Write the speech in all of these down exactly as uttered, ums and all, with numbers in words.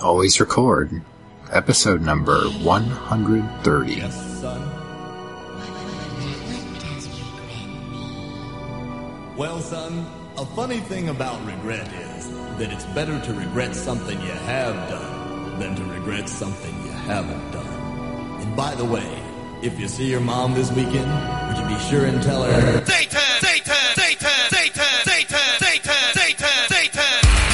Always record. Episode number one hundred thirty. Yes, son. Well, son, a funny thing about regret is that it's better to regret something you have done than to regret something you haven't done. And by the way, if you see your mom this weekend, would you be sure and tell her, Satan! Satan! Satan! Satan! Satan! Satan! Satan! Satan!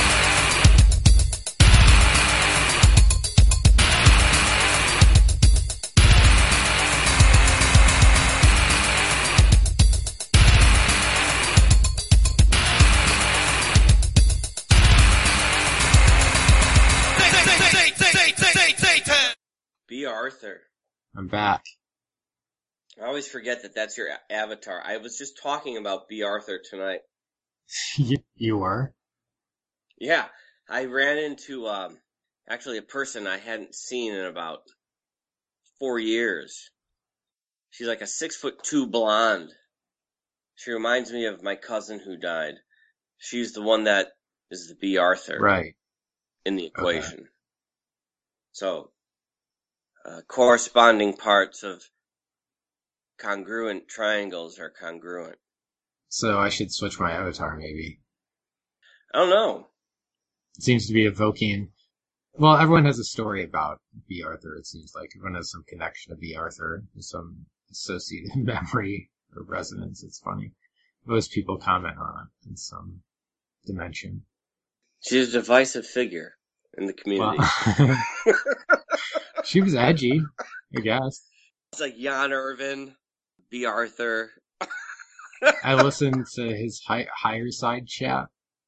B. Arthur. I'm back. I always forget that that's your a- avatar. I was just talking about B. Arthur tonight. you, you were? Yeah, I ran into um, actually a person I hadn't seen in about four years. She's like a six foot two blonde. She reminds me of my cousin who died. She's the one that is the B. Arthur Right. in the equation. Okay. So, uh, corresponding parts of congruent triangles are congruent. So I should switch my avatar, maybe. I don't know. It seems to be evoking... Well, everyone has a story about B. Arthur, it seems like. Everyone has some connection to B. Arthur, some associated memory or resonance. It's funny. Most people comment on it in some dimension. She's a divisive figure in the community. Well, she was edgy, I guess. It's like Jan Irvin, B. Arthur. I listened to his high, higher side chat.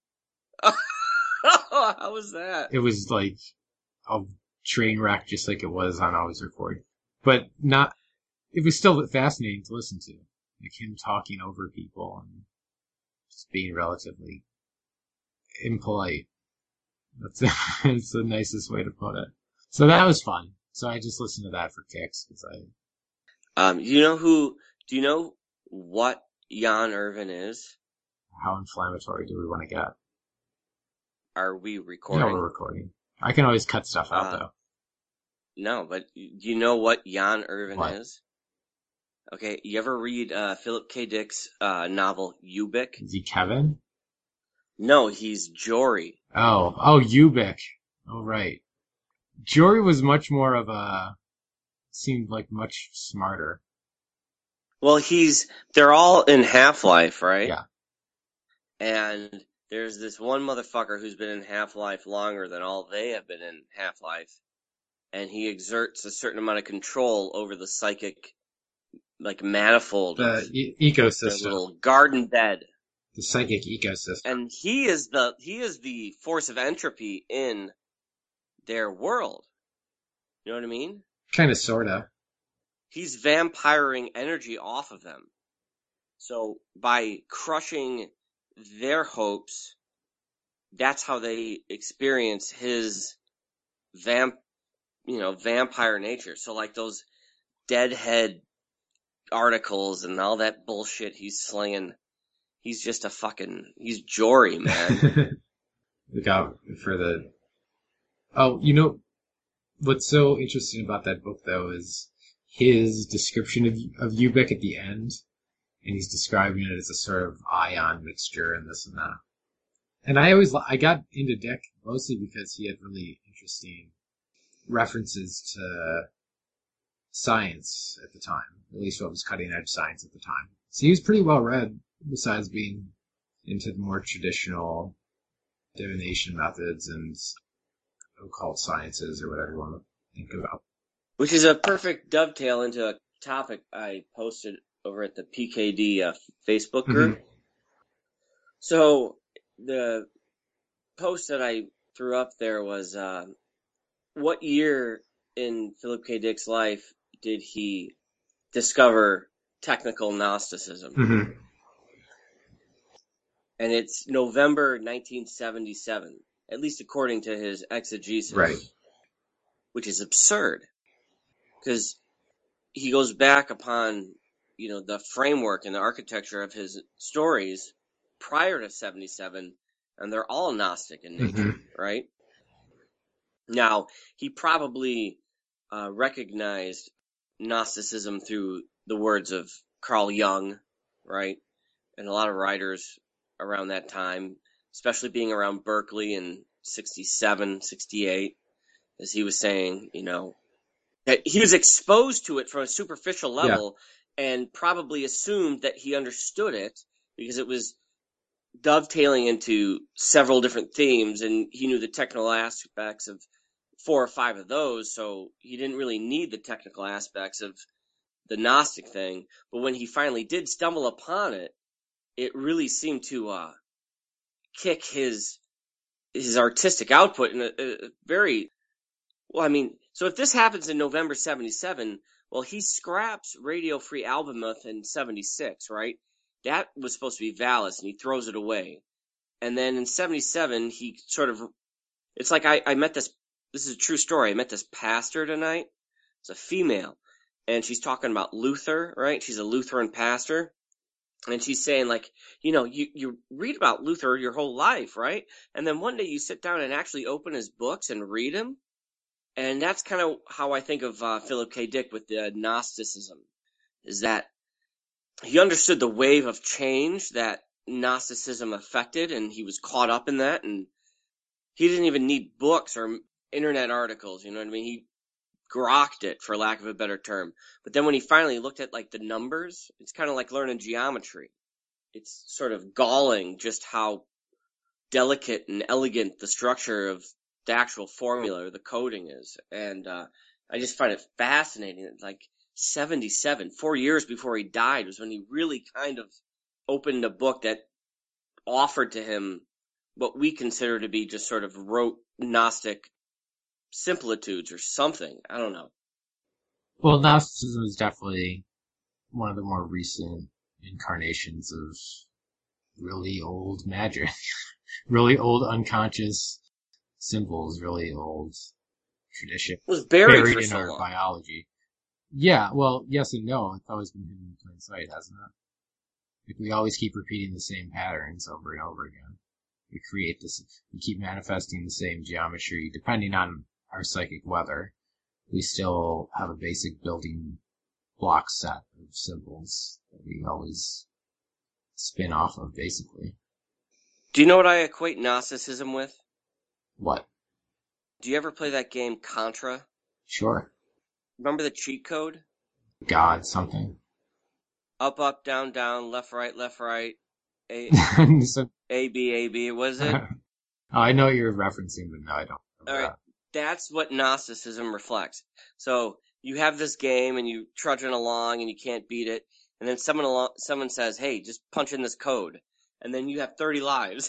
How was that? It was like a train wreck, just like it was on Always Record. But not, it was still fascinating to listen to. Like him talking over people and just being relatively impolite. That's, that's the nicest way to put it. So that was fun. So I just listened to that for kicks. Cause I, um, you know who, do you know what Jan Irvin is? How inflammatory do we want to get? Are we recording? Yeah, we're recording. I can always cut stuff out, uh, though. No, but do you know what Jan Irvin what? is? Okay, you ever read uh, Philip K. Dick's uh, novel, Ubik? Is he Kevin? No, he's Jory. Oh, oh, Ubik. Oh, right. Jory was much more of a... seemed like much smarter. Well, he's... They're all in Half-Life, right? Yeah. And there's this one motherfucker who's been in Half-Life longer than all they have been in Half-Life. And he exerts a certain amount of control over the psychic, like, manifold. The e- ecosystem. The little garden bed. The psychic ecosystem. And he is the, he is the force of entropy in their world. You know what I mean? Kind of, sorta. He's vampiring energy off of them. So by crushing their hopes, that's how they experience his vamp, you know, vampire nature. So like those deadhead articles and all that bullshit he's slinging, he's just a fucking, he's Jory, man. Look out for the... Oh, you know, what's so interesting about that book, though, is his description of, of Ubik at the end. And he's describing it as a sort of ion mixture and this and that. And I always, I got into Dick mostly because he had really interesting references to science at the time. At least what was cutting edge science at the time. So he was pretty well read, besides being into the more traditional divination methods and occult sciences or whatever you want to think about. Which is a perfect dovetail into a topic I posted over at the P K D uh, Facebook group. Mm-hmm. So the post that I threw up there was, uh, what year in Philip K. Dick's life did he discover technical Gnosticism? Mm-hmm. And it's November nineteen seventy-seven, at least according to his exegesis. Right. Which is absurd. Because he goes back upon, you know, the framework and the architecture of his stories prior to seventy-seven, and they're all Gnostic in nature, mm-hmm. right? Now, he probably uh, recognized Gnosticism through the words of Carl Jung, right? And a lot of writers around that time, especially being around Berkeley in sixty-seven, sixty-eight, as he was saying, you know, that he was exposed to it from a superficial level yeah. and probably assumed that he understood it because it was dovetailing into several different themes, and he knew the technical aspects of four or five of those, so he didn't really need the technical aspects of the Gnostic thing. But when he finally did stumble upon it, it really seemed to uh, kick his his artistic output in a, a very well. I mean, so if this happens in November seventy-seven, well, he scraps Radio Free Albemuth in seventy-six, right? That was supposed to be Valis, and he throws it away. And then in seventy-seven, he sort of, it's like I, I met this, this is a true story. I met this pastor tonight. It's a female. And she's talking about Luther, right? She's a Lutheran pastor. And she's saying, like, you know, you, you read about Luther your whole life, right? And then one day you sit down and actually open his books and read them. And that's kind of how I think of uh, Philip K. Dick with the Gnosticism, is that he understood the wave of change that Gnosticism affected, and he was caught up in that, and he didn't even need books or internet articles, you know what I mean? He grokked it, for lack of a better term. But then when he finally looked at, like, the numbers, it's kind of like learning geometry. It's sort of galling just how delicate and elegant the structure of the actual formula or the coding is. And uh, I just find it fascinating. Like, seventy-seven, four years before he died, was when he really kind of opened a book that offered to him what we consider to be just sort of rote Gnostic similitudes or something. I don't know. Well, Gnosticism is definitely one of the more recent incarnations of really old magic. Really old unconscious symbols, really old tradition. It was buried, buried for in so our long. biology. Yeah, well, yes and no. It's always been hidden in plain sight, hasn't it? Like, we always keep repeating the same patterns over and over again. We create this, we keep manifesting the same geometry, depending on our psychic weather. We still have a basic building block set of symbols that we always spin off of, basically. Do you know what I equate Gnosticism with? What? Do you ever play that game Contra? Sure. Remember the cheat code? God something. Up, up, down, down, left, right, left, right. A, so, A, B, A, B. Was it? oh, I know you're referencing, but no, I don't. All right. That. That's what Gnosticism reflects. So you have this game and you trudging along and you can't beat it. And then someone along, someone says, hey, just punch in this code. And then you have thirty lives.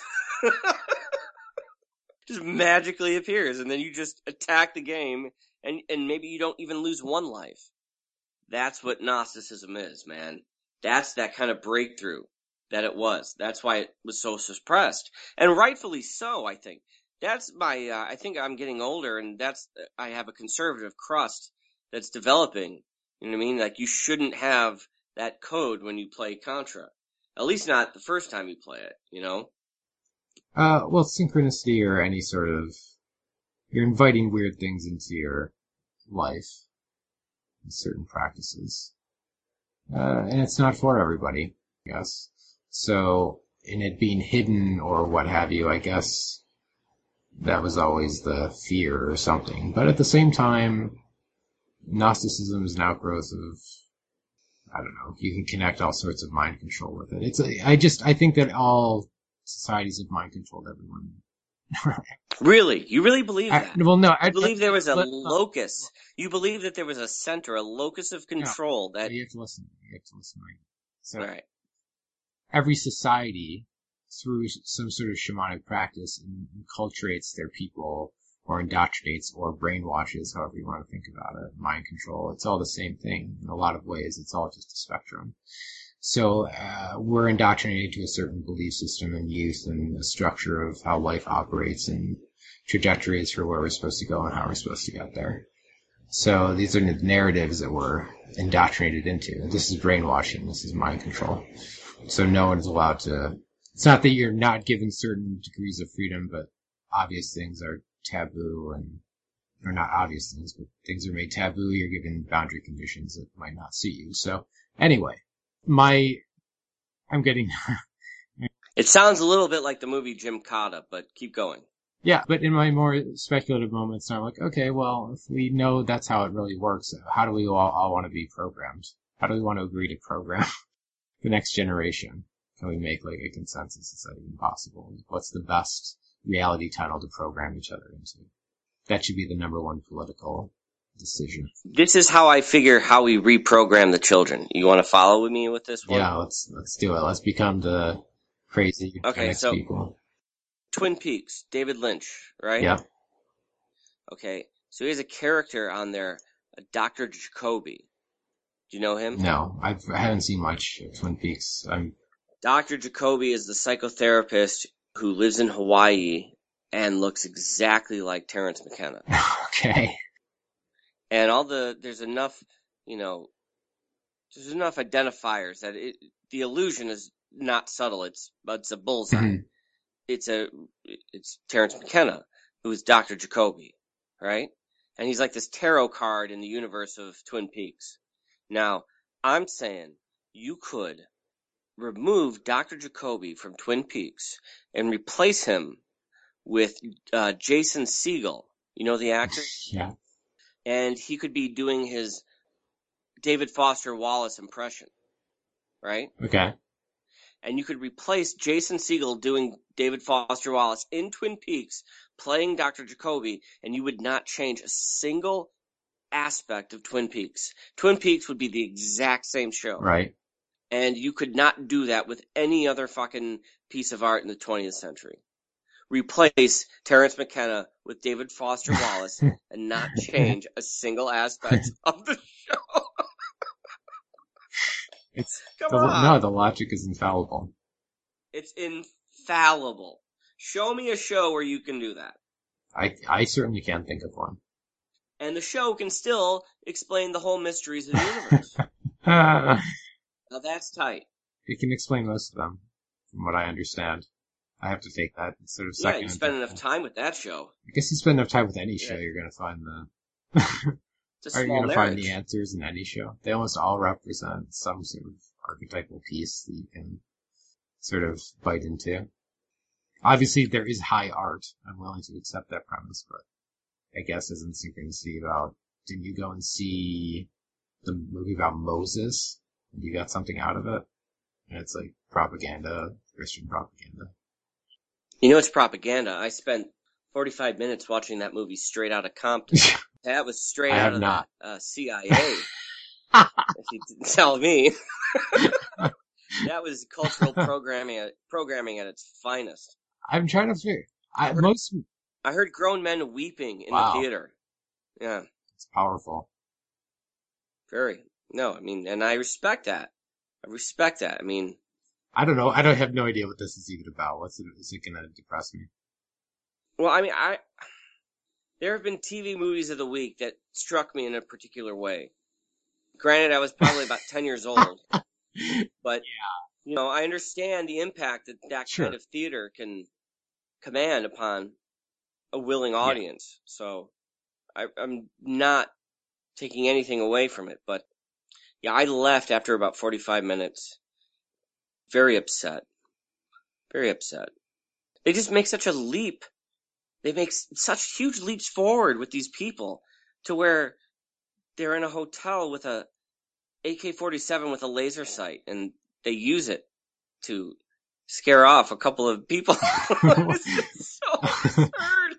Just magically appears. And then you just attack the game. And, and maybe you don't even lose one life. That's what Gnosticism is, man. That's that kind of breakthrough that it was. That's why it was so suppressed. And rightfully so, I think. That's my, uh, I think I'm getting older, and that's, I have a conservative crust that's developing. You know what I mean? Like, you shouldn't have that code when you play Contra. At least not the first time you play it, you know? Uh, well, synchronicity or any sort of, you're inviting weird things into your life, certain practices. Uh, and it's not for everybody, I guess. So, in it being hidden or what have you, I guess that was always the fear or something. But at the same time, Gnosticism is an outgrowth of, I don't know, you can connect all sorts of mind control with it. It's a, I just, I think that all societies have mind controlled everyone. Really? You really believe that? I, well, no. I you believe there was a let, locus. You believe that there was a center, a locus of control no, that... You have to listen. You have to listen. Right? So, all right. Every society, through some sort of shamanic practice, enculturates their people, or indoctrinates, or brainwashes, however you want to think about it. Mind control. It's all the same thing. In a lot of ways, it's all just a spectrum. So, uh, we're indoctrinated to a certain belief system in youth and a structure of how life operates and trajectories for where we're supposed to go and how we're supposed to get there. So these are the narratives that we're indoctrinated into. This is brainwashing. This is mind control. So no one is allowed to, it's not that you're not given certain degrees of freedom, but obvious things are taboo and or not obvious things, but things are made taboo. You're given boundary conditions that might not suit you. So anyway, my, I'm getting, It sounds a little bit like the movie Gymkata, but keep going. yeah, but in my more speculative moments, I'm like, okay, well, if we know that's how it really works, how do we all, all want to be programmed? How do we want to agree to program the next generation? Can we make like a consensus? Is that even possible? What's the best reality tunnel to program each other into? That should be the number one political decision. This is how I figure how we reprogram the children. You want to follow with me with this one? Yeah, let's let's do it. Let's become the crazy okay, so people. Twin Peaks, David Lynch, right? Yeah. Okay, so he has a character on there, Doctor Jacoby. Do you know him? No, I've, I haven't seen much of Twin Peaks. I'm... Doctor Jacoby is the psychotherapist who lives in Hawaii and looks exactly like Terrence McKenna. Okay. And all the, there's enough, you know, there's enough identifiers that it, the illusion is not subtle. It's, it's a bullseye. Mm-hmm. It's a, it's Terrence McKenna, who is Doctor Jacoby, right? And he's like this tarot card in the universe of Twin Peaks. Now, I'm saying you could remove Doctor Jacoby from Twin Peaks and replace him with uh, Jason Segel. You know the actor? Yeah. And he could be doing his David Foster Wallace impression, right? Okay. And you could replace Jason Segel doing David Foster Wallace in Twin Peaks, playing Doctor Jacoby, and you would not change a single aspect of Twin Peaks. Twin Peaks would be the exact same show. Right. And you could not do that with any other fucking piece of art in the twentieth century. Replace Terrence McKenna with David Foster Wallace and not change a single aspect of the show. It's Come the, on. No, the logic is infallible. It's infallible. Show me a show where you can do that. I I certainly can't think of one. And the show can still explain the whole mysteries of the universe. uh, Now that's tight. It can explain most of them, from what I understand. I have to take that sort of second. Yeah, you spend enough time with that show. I guess you spend enough time with any show, yeah. You're going to find the... It's a Are you small going to marriage. find the answers in any show? They almost all represent some sort of archetypal piece that you can sort of bite into. Obviously, there is high art. I'm willing to accept that premise, but I guess as in synchronicity about, didn't you go and see the movie about Moses? And you got something out of it? And it's like propaganda, Christian propaganda. You know it's propaganda. I spent forty-five minutes watching that movie Straight Outta Compton. That was straight I out have of not. the uh, C I A. If you didn't tell me. That was cultural programming at, programming at its finest. I'm trying to figure... I, I heard, most... I heard grown men weeping in Wow. the theater. Yeah. It's powerful. Very. No, I mean, and I respect that. I respect that. I mean... I don't know. I don't have no idea what this is even about. What's it? Is it going to depress me? Well, I mean, I... There have been T V movies of the week that struck me in a particular way. Granted, I was probably about ten years old. But, yeah. you know, I understand the impact that that Sure. kind of theater can command upon a willing audience. Yeah. So, I, I'm not taking anything away from it. But, yeah, I left after about forty-five minutes. Very upset. Very upset. They just make such a leap. They make such huge leaps forward with these people to where they're in a hotel with a A K forty-seven with a laser sight and they use it to scare off a couple of people. It's just so absurd.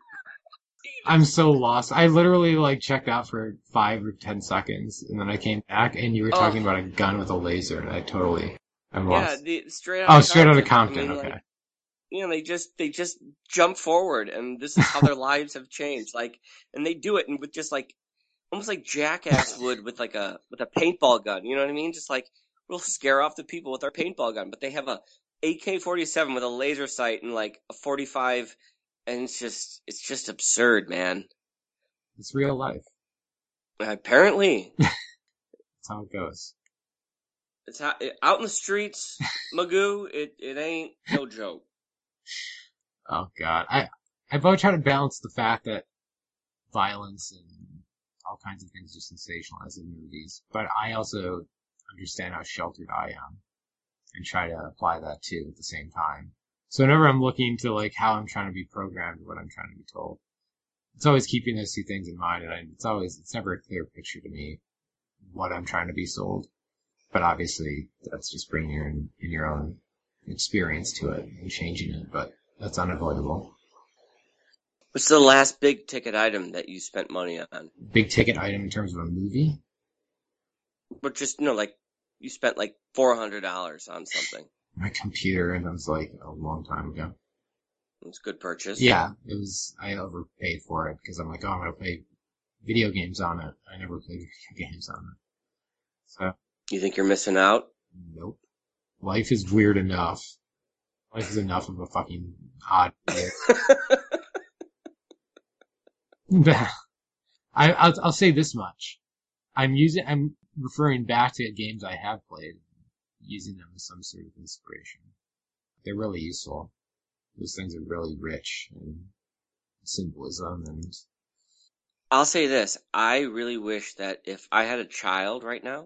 I'm so lost. I literally like checked out for five or ten seconds and then I came back and you were Oh. talking about a gun with a laser and I totally, I'm Yeah, lost. the, straight out Oh, of straight out of Compton. Compton, I mean, okay. like, you know, they just, they just jump forward and this is how their lives have changed. Like, and they do it and with just like, almost like Jackass would with like a, with a paintball gun. You know what I mean? Just like, we'll scare off the people with our paintball gun, but they have a A K forty-seven with a laser sight and like a forty-five and it's just, it's just absurd, man. It's real life. Apparently. That's how it goes. It's how, out in the streets, Magoo, it, it ain't no joke. Oh god. I, I've always tried to balance the fact that violence and all kinds of things are sensationalized in movies. But I also understand how sheltered I am and try to apply that too at the same time. So whenever I'm looking to like how I'm trying to be programmed, what I'm trying to be told, it's always keeping those two things in mind. And I, it's always, it's never a clear picture to me what I'm trying to be sold. But obviously that's just bringing your, in, in your own experience to it and changing it, but that's unavoidable. What's the last big ticket item that you spent money on? Big ticket item in terms of a movie? But just, you know, like, you spent like four hundred dollars on something. My computer, and that was like a long time ago. It's a good purchase. Yeah, it was, I overpaid for it because I'm like, oh, I'm going to play video games on it. I never played video games on it. So. You think you're missing out? Nope. Life is weird enough. Life is enough of a fucking odd year. I, I'll, I'll say this much. I'm using, I'm referring back to games I have played, using them as some sort of inspiration. They're really useful. Those things are really rich in symbolism and... I'll say this. I really wish that if I had a child right now,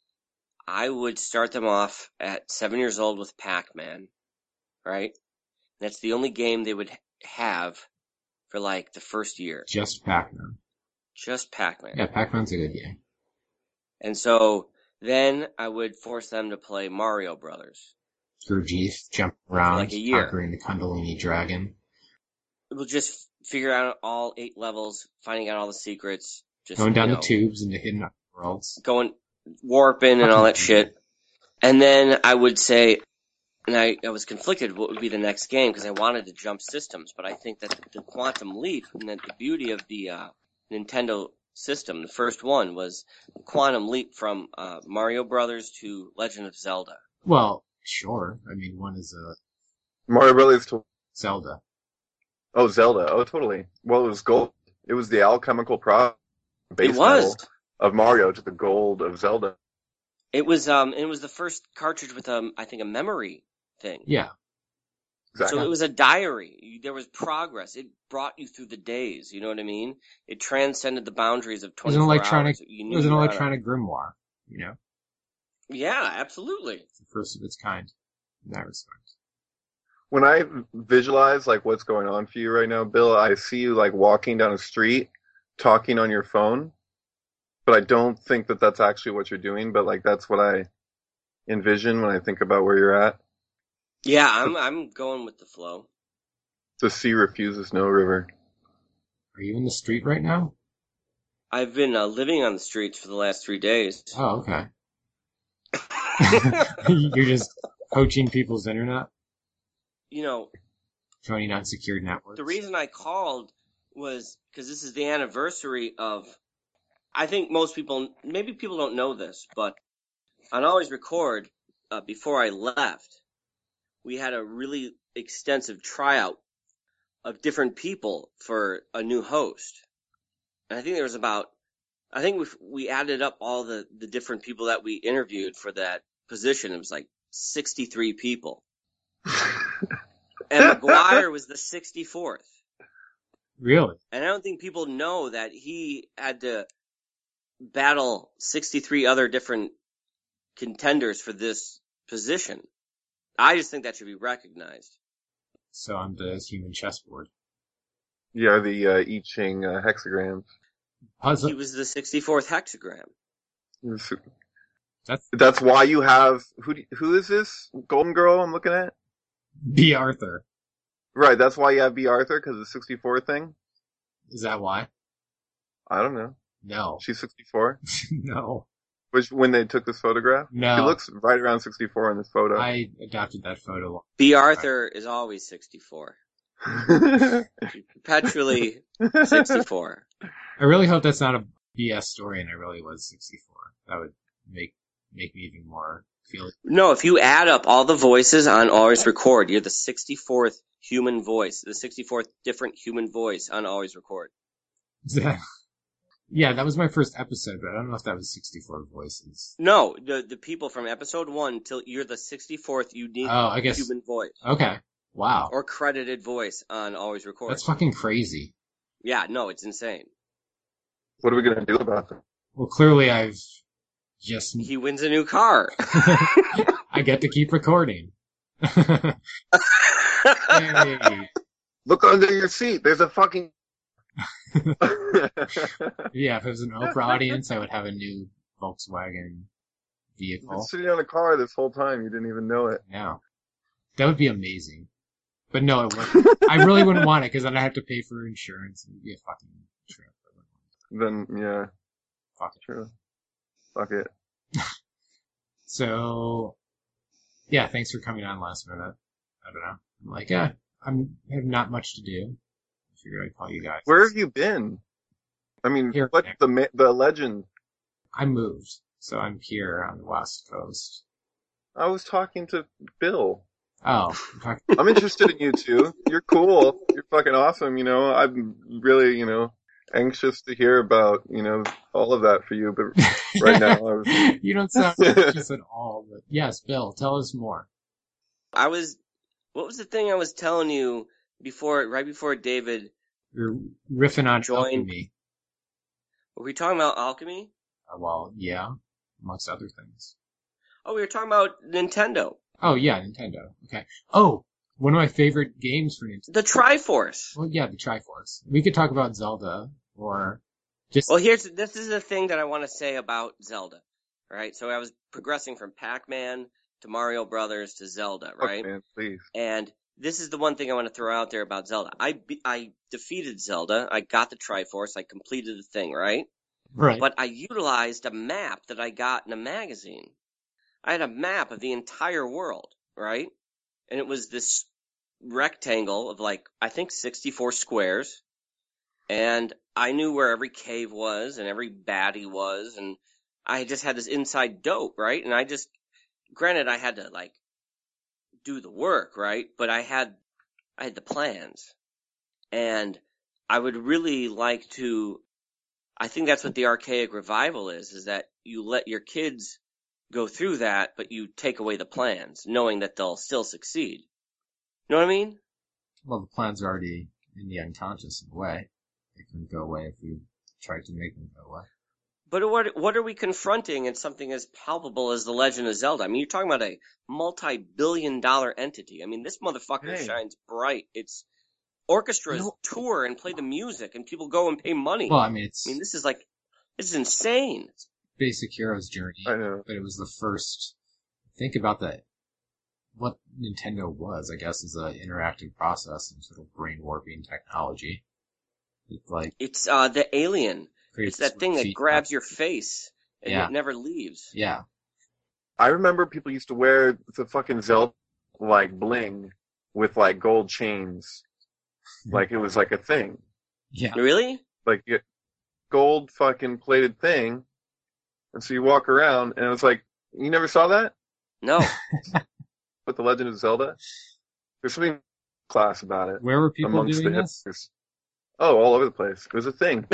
I would start them off at seven years old with Pac-Man, right? That's the only game they would have for like the first year. Just Pac-Man. Just Pac-Man. Yeah, Pac-Man's a good game. And so then I would force them to play Mario Brothers. Gurdjieff, jumping around, like a year. conquering the Kundalini dragon. We'll just figure out all eight levels, finding out all the secrets. Just, going down you the know, tubes into hidden worlds. Going, warping and all that shit. And then I would say, and I, I was conflicted what would be the next game because I wanted to jump systems, but I think that the Quantum Leap and that the beauty of the uh, Nintendo system, the first one, was the Quantum Leap from uh, Mario Brothers to Legend of Zelda. Well, sure. I mean, one is a Mario Brothers to Zelda. Oh, Zelda. Oh, totally. Well, it was gold. It was the alchemical pro base It was. metal of Mario to the gold of Zelda. It was um it was the first cartridge with um I think a memory thing. Yeah. Exactly. So it was a diary. There was progress. It brought you through the days. You know what I mean? It transcended the boundaries of It was twenty-four an electronic, hours. You it knew was an you were on electronic grimoire, you know? a- Yeah, absolutely. It's the first of its kind in that respect. When I visualize like what's going on for you right now, Bill, I see you like walking down a street, talking on your phone, but I don't think that that's actually what you're doing. But like that's what I envision when I think about where you're at. Yeah, I'm I'm going with the flow. The sea refuses no river. Are you in the street right now? I've been uh, living on the streets for the last three days. Oh, okay. You're just poaching people's internet? You know, Joining unsecured networks? the reason I called was because this is the anniversary of, I think most people, maybe people don't know this, but on Always Record, uh, before I left, we had a really extensive tryout of different people for a new host. And I think there was about, I think we we added up all the, the different people that we interviewed for that position. It was like sixty-three people. And McGuire was the sixty-fourth. Really? And I don't think people know that he had to battle sixty-three other different contenders for this position. I just think that should be recognized. So I'm the human chessboard. Yeah, the uh, I Ching uh, hexagrams. Puzzle. He was the sixty-fourth hexagram. That's That's why you have who? do- Who is this Golden Girl I'm looking at? B. Arthur. Right, that's why you have B. Arthur because of the sixty-four thing. Is that why? I don't know. No. She's sixty-four. No. Which when they took this photograph, No. she looks right around sixty-four in this photo. I adopted that photo. B. Arthur is always sixty-four. Perpetually sixty-four. I really hope that's not a B S story and I really was sixty-four. That would make make me even more feel it. No, if you add up all the voices on Always Record, you're the sixty-fourth human voice, the sixty-fourth different human voice on Always Record. Yeah, that was my first episode, but I don't know if that was sixty-four voices. No, the the people from episode one till you're the sixty-fourth unique Oh, I guess. human voice Okay. Wow. or credited voice on Always Record. That's fucking crazy. Yeah, no, it's insane. What are we gonna do about that? Well, clearly I've just... He wins a new car. I get to keep recording. Yay. Look under your seat. There's a fucking. Yeah, if it was an Oprah audience, I would have a new Volkswagen You've been vehicle. sitting on a car this whole time. You didn't even know it. Yeah. That would be amazing. But no, it wouldn't. I really wouldn't want it because then I have to pay for insurance. It would be a fucking trip. Then yeah, Fuck it. true. Fuck it. So, yeah, thanks for coming on last minute. I don't know. I'm like, yeah, I'm, I have not much to do. I figured I'd call you guys. Where have you been? I mean, Here. what's the ma- the legend? I moved, so I'm here on the West Coast. I was talking to Bill. Oh, I'm talking- I'm interested in you too. You're cool. You're fucking awesome. You know, I'm really, you know, anxious to hear about, you know, all of that for you. But right now, I was. you don't sound anxious at all. But yes, Bill, tell us more. I was, what was the thing I was telling you before, right before David, You're riffing on Join- alchemy. were we talking about alchemy? Uh, well, yeah, amongst other things. Oh, we were talking about Nintendo. Oh yeah, Nintendo. Okay. Oh, one of my favorite games for Nintendo. The Triforce. Well, yeah, the Triforce. We could talk about Zelda or just. Well, here's, this is the thing that I want to say about Zelda, right? So I was progressing from Pac-Man to Mario Brothers to Zelda, right? Fuck, man, please. And this is the one thing I want to throw out there about Zelda. I, be, I defeated Zelda. I got the Triforce. I completed the thing, right? Right. But I utilized a map that I got in a magazine. I had a map of the entire world, right? And it was this rectangle of like, I think sixty-four squares. And I knew where every cave was and every baddie was. And I just had this inside dope, right? And I just, granted, I had to like do the work, right? But I had, I had the plans. And I would really like to, I think that's what the Archaic Revival is, is that you let your kids go through that, but you take away the plans, knowing that they'll still succeed. You know what I mean? Well, the plans are already in the unconscious in a way. They couldn't go away if we tried to make them go away. But what what are we confronting in something as palpable as The Legend of Zelda? I mean, you're talking about a multi-billion dollar entity. I mean, this motherfucker Hey. shines bright. It's orchestras You know- tour and play the music, and people go and pay money. Well, I mean, it's I mean, this is like, this is insane. basic hero's journey, I know. but it was the first. Think about that. What Nintendo was, I guess, is an interactive process and sort of brain warping technology. It's like It's uh the alien. creates It's that thing that feedback. grabs your face and Yeah. it never leaves. Yeah, I remember people used to wear the fucking Zelda like bling with like gold chains, like it was like a thing, yeah. Really? like you- gold fucking plated thing. And so you walk around, and it was like, you never saw that No. with the Legend of Zelda. There's something class about it Where were people amongst doing the this? hipsters. Oh, all over the place. It was a thing.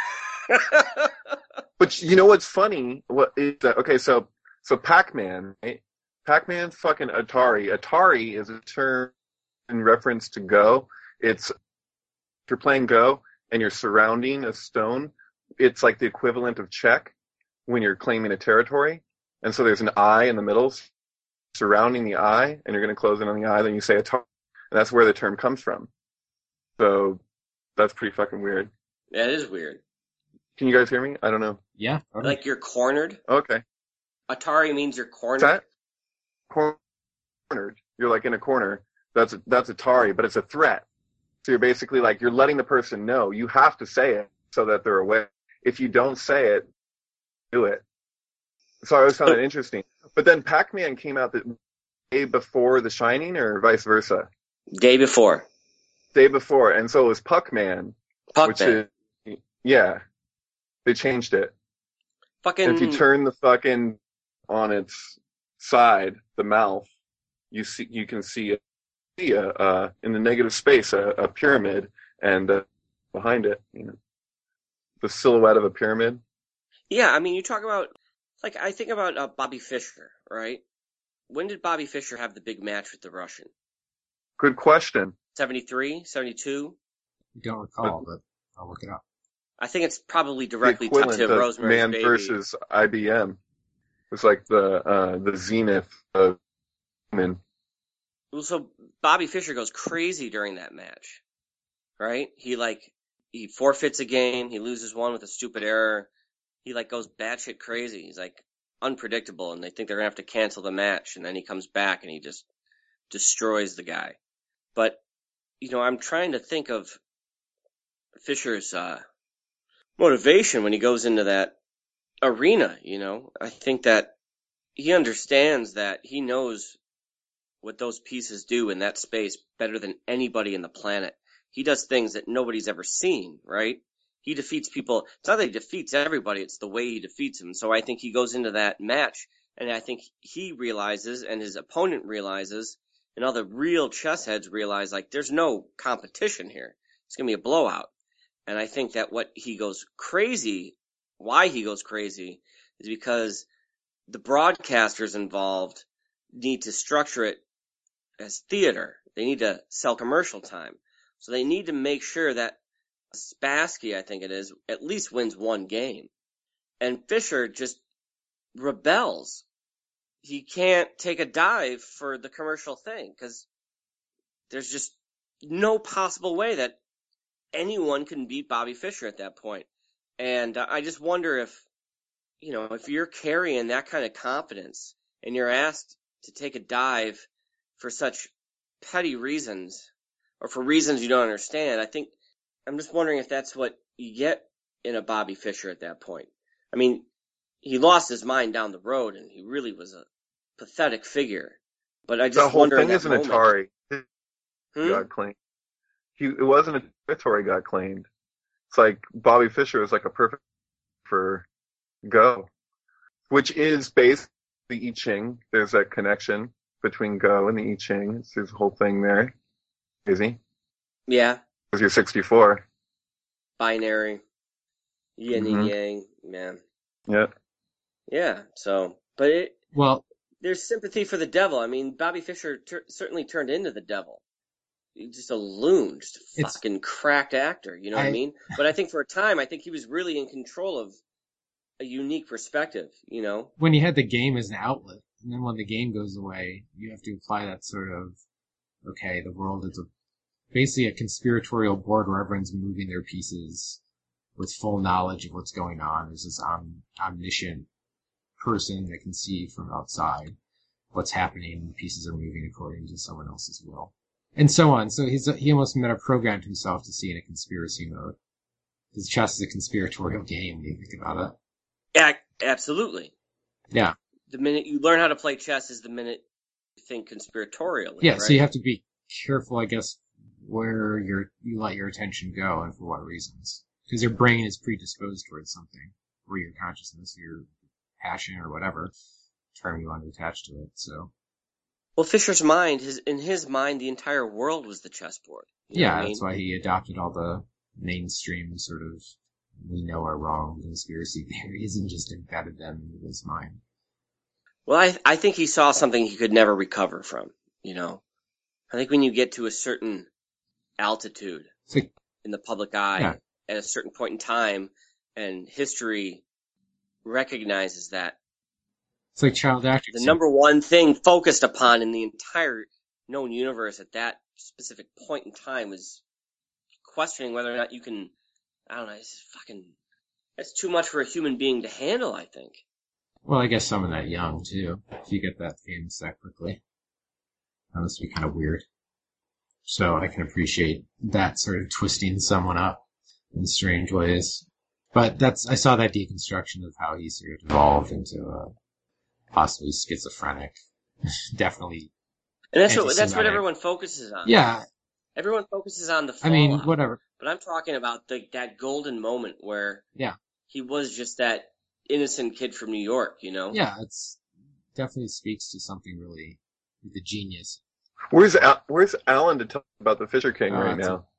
But you know what's funny? What is that? Okay, so so Pac-Man, right? Pac-Man, fucking Atari. Atari is a term in reference to Go. It's if you're playing Go and you're surrounding a stone, it's like the equivalent of check when you're claiming a territory. And so there's an eye in the middle surrounding the eye, and you're going to close in on the eye. Then you say Atari, and that's where the term comes from. So that's pretty fucking weird. That is weird. Can you guys hear me? I don't know. Yeah, totally. Like you're cornered. Okay. Atari means you're cornered. That cornered. You're like in a corner. That's that's Atari, but it's a threat. So you're basically like you're letting the person know. You have to say it so that they're aware. If you don't say it, do it. So I always found it interesting. But then Pac-Man came out the day before The Shining, or vice versa. Day before. Day before, and so it was Puckman, which Puckman. is yeah. They changed it. Fucking. And if you turn the fucking on its side, the mouth, you see, you can see a, see a uh, in the negative space a, a pyramid, and uh, behind it, you know, the silhouette of a pyramid. Yeah, I mean, you talk about, like, I think about uh, Bobby Fischer, right? When did Bobby Fischer have the big match with the Russian? Good question. seventy-three, seventy-two? I don't recall, but I'll look it up. I think it's probably The directly tied equivalent to of Rosemary's Man Baby. versus I B M. It's like the uh, the zenith of men. Well, so Bobby Fischer goes crazy during that match, right? He like he forfeits a game, he loses one with a stupid error. He like goes batshit crazy. He's like unpredictable, and they think they're gonna have to cancel the match. And then he comes back and he just destroys the guy. But you know, I'm trying to think of Fischer's uh, motivation when he goes into that arena. You know, I think that he understands that he knows what those pieces do in that space better than anybody in the planet. He does things that nobody's ever seen, right? He defeats people. It's not that he defeats everybody, it's the way he defeats them. So I think he goes into that match, and I think he realizes, and his opponent realizes, and all the real chess heads realize, like, there's no competition here. It's going to be a blowout. And I think that what he goes crazy, why he goes crazy, is because the broadcasters involved need to structure it as theater. They need to sell commercial time. So they need to make sure that Spassky, I think it is, at least wins one game. And Fischer just rebels. He can't take a dive for the commercial thing because there's just no possible way that anyone can beat Bobby Fischer at that point. And uh, I just wonder if, you know, if you're carrying that kind of confidence and you're asked to take a dive for such petty reasons or for reasons you don't understand, I think I'm just wondering if that's what you get in a Bobby Fischer at that point. I mean, he lost his mind down the road and he really was a pathetic figure. But I just The whole wonder thing in is that an moment, Atari. He hmm? got claimed. He it wasn't a Atari got claimed. It's like Bobby Fischer is like a perfect for Go, which is based the I Ching. There's that connection between Go and the I Ching. There's a whole thing there. Crazy. Yeah, Because you're sixty-four. binary, yin and Mm-hmm. yang, man. Yeah. Yeah, so, but it, Well, there's sympathy for the devil. I mean, Bobby Fischer ter- certainly turned into the devil. He's just a loon, just a It's- fucking cracked actor, you know what I I- mean? But I think for a time, I think he was really in control of a unique perspective, you know? when you had the game as an outlet, and then when the game goes away, you have to apply that sort of, okay, the world is a, basically a conspiratorial board where everyone's moving their pieces with full knowledge of what's going on. There's this om- omniscient person that can see from outside what's happening. Pieces are moving according to someone else's will. And so on. So he's, he almost meta programmed himself to see in a conspiracy mode. Because chess is a conspiratorial game, when you think about it. Yeah, absolutely. Yeah. The minute you learn how to play chess is the minute you think conspiratorially, Yeah, right? so you have to be careful, I guess, where your you let your attention go and for what reasons. Because your brain is predisposed towards something, or your consciousness, your passion, or whatever term you want to attach to it. So Well, Fischer's mind, his in his mind, the entire world was the chessboard. You know yeah, what I mean? that's why he adopted all the mainstream sort of we know are wrong conspiracy theories and just embedded them into his mind. Well, I I think he saw something he could never recover from, you know? I think when you get to a certain altitude It's like, in the public eye Yeah. at a certain point in time, and history recognizes that, it's like child actors. the number one thing focused upon in the entire known universe at that specific point in time was questioning whether or not you can, I don't know, it's fucking, that's too much for a human being to handle, I think. Well, I guess someone that young, too. If you get that famous that quickly. That must be kind of weird. So I can appreciate that sort of twisting someone up in strange ways. But that's, I saw that deconstruction of how he sort of evolved into a possibly schizophrenic. Definitely. And that's what, that's what Anti-Semitic. everyone focuses on. Yeah, Everyone focuses on the I mean, fallout. whatever. But I'm talking about the, that golden moment where Yeah. he was just that innocent kid from New York, you know? Yeah, it's definitely speaks to something really, the genius. Where's Al- Where's Alan to talk about the Fisher King Oh, right that's now?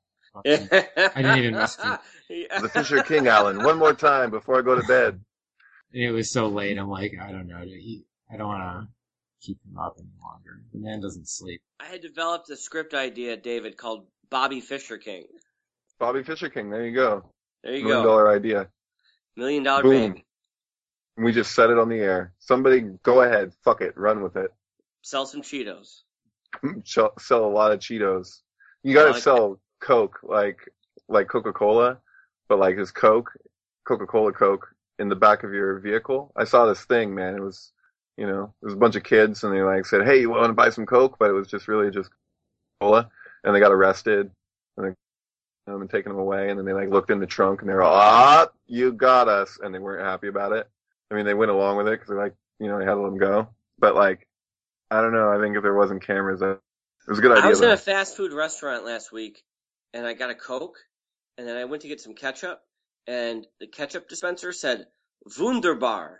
I didn't even mess with Yeah. The Fisher King, Alan. One more time before I go to bed. It was so late, I'm like, I don't know, he, I don't want to keep him up any longer. The man doesn't sleep. I had developed a script idea, David, called Bobby Fischer King. Bobby Fisher King. There you go. There you Million go. dollar idea. Million dollar Boom. baby. And we just set it on the air. Somebody go ahead. Fuck it. Run with it. Sell some Cheetos. Sell, sell a lot of Cheetos. You A gotta lot of- sell Coke, like, like Coca-Cola, but like it's Coke, Coca-Cola Coke in the back of your vehicle. I saw this thing, man. It was, you know, it was a bunch of kids and they like said, hey, you want to buy some Coke? But it was just really just Cola. And they got arrested and they um, and taken them away. And then they like looked in the trunk and they were all, ah, you got us. And they weren't happy about it. I mean, they went along with it because they're like, you know, they had to let them go. But like, I don't know. I think if there wasn't cameras, it was a good idea. I was though. in a fast food restaurant last week, and I got a Coke, and then I went to get some ketchup, and the ketchup dispenser said Wunderbar.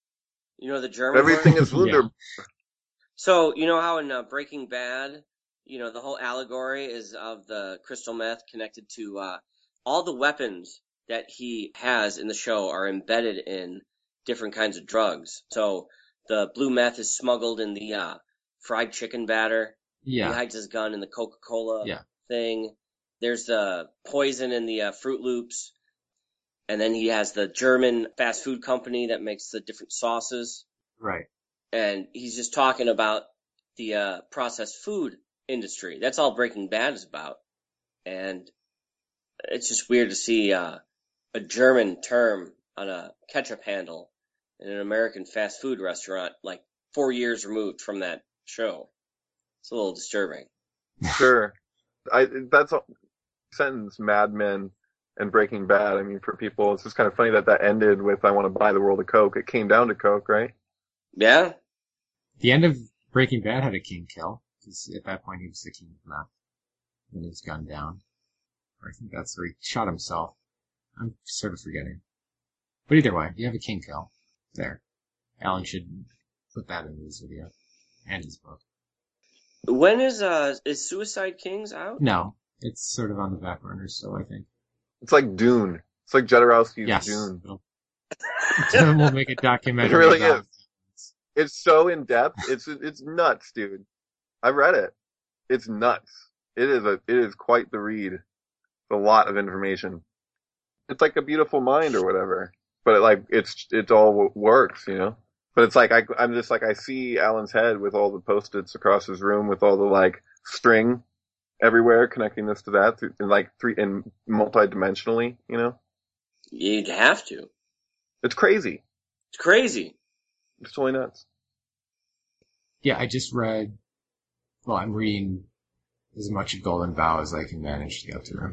You know the German Everything word? is Wunder. Yeah. So, you know how in uh, Breaking Bad, you know, the whole allegory is of the crystal meth connected to uh, all the weapons that he has in the show are embedded in different kinds of drugs. So the blue meth is smuggled in the uh, fried chicken batter. Yeah. He hides his gun in the Coca-Cola Yeah. thing. There's the poison in the uh, Fruit Loops. And then he has the German fast food company that makes the different sauces. Right. And he's just talking about the uh, processed food industry. That's all Breaking Bad is about. And it's just weird to see uh, a German term on a ketchup handle in an American fast food restaurant like four years removed from that show. It's a little disturbing. Sure. I, that's a sentence, Mad Men and Breaking Bad. I mean, for people, it's just kind of funny that that ended with, I want to buy the world of Coke. It came down to Coke, right? Yeah? The end of Breaking Bad had a king kill, because at that point he was the king of meth. When he was gunned down. Or I think that's where he shot himself. I'm sort of forgetting. But either way, you have a king kill. There. Alan should put that in his video. And his book. When is uh is Suicide Kings out? No. It's sort of on the back burner still, I think. It's like Dune. It's like Jodorowsky's Yes. Dune. It'll- Then we'll make a documentary. It really about is. It's so in depth. It's it's nuts, dude. I read it. It's nuts. It is a it is quite the read. It's a lot of information. It's like A Beautiful Mind or whatever. But it, like it's it all works, you know. But it's like I I'm just like I see Alan's head with all the post-its across his room with all the like string everywhere connecting this to that in like three in multi-dimensionally, you know. You'd have to. It's crazy. It's crazy. It's totally nuts. Yeah, I just read, well, I'm reading as much of Golden Vow as I can manage to get through.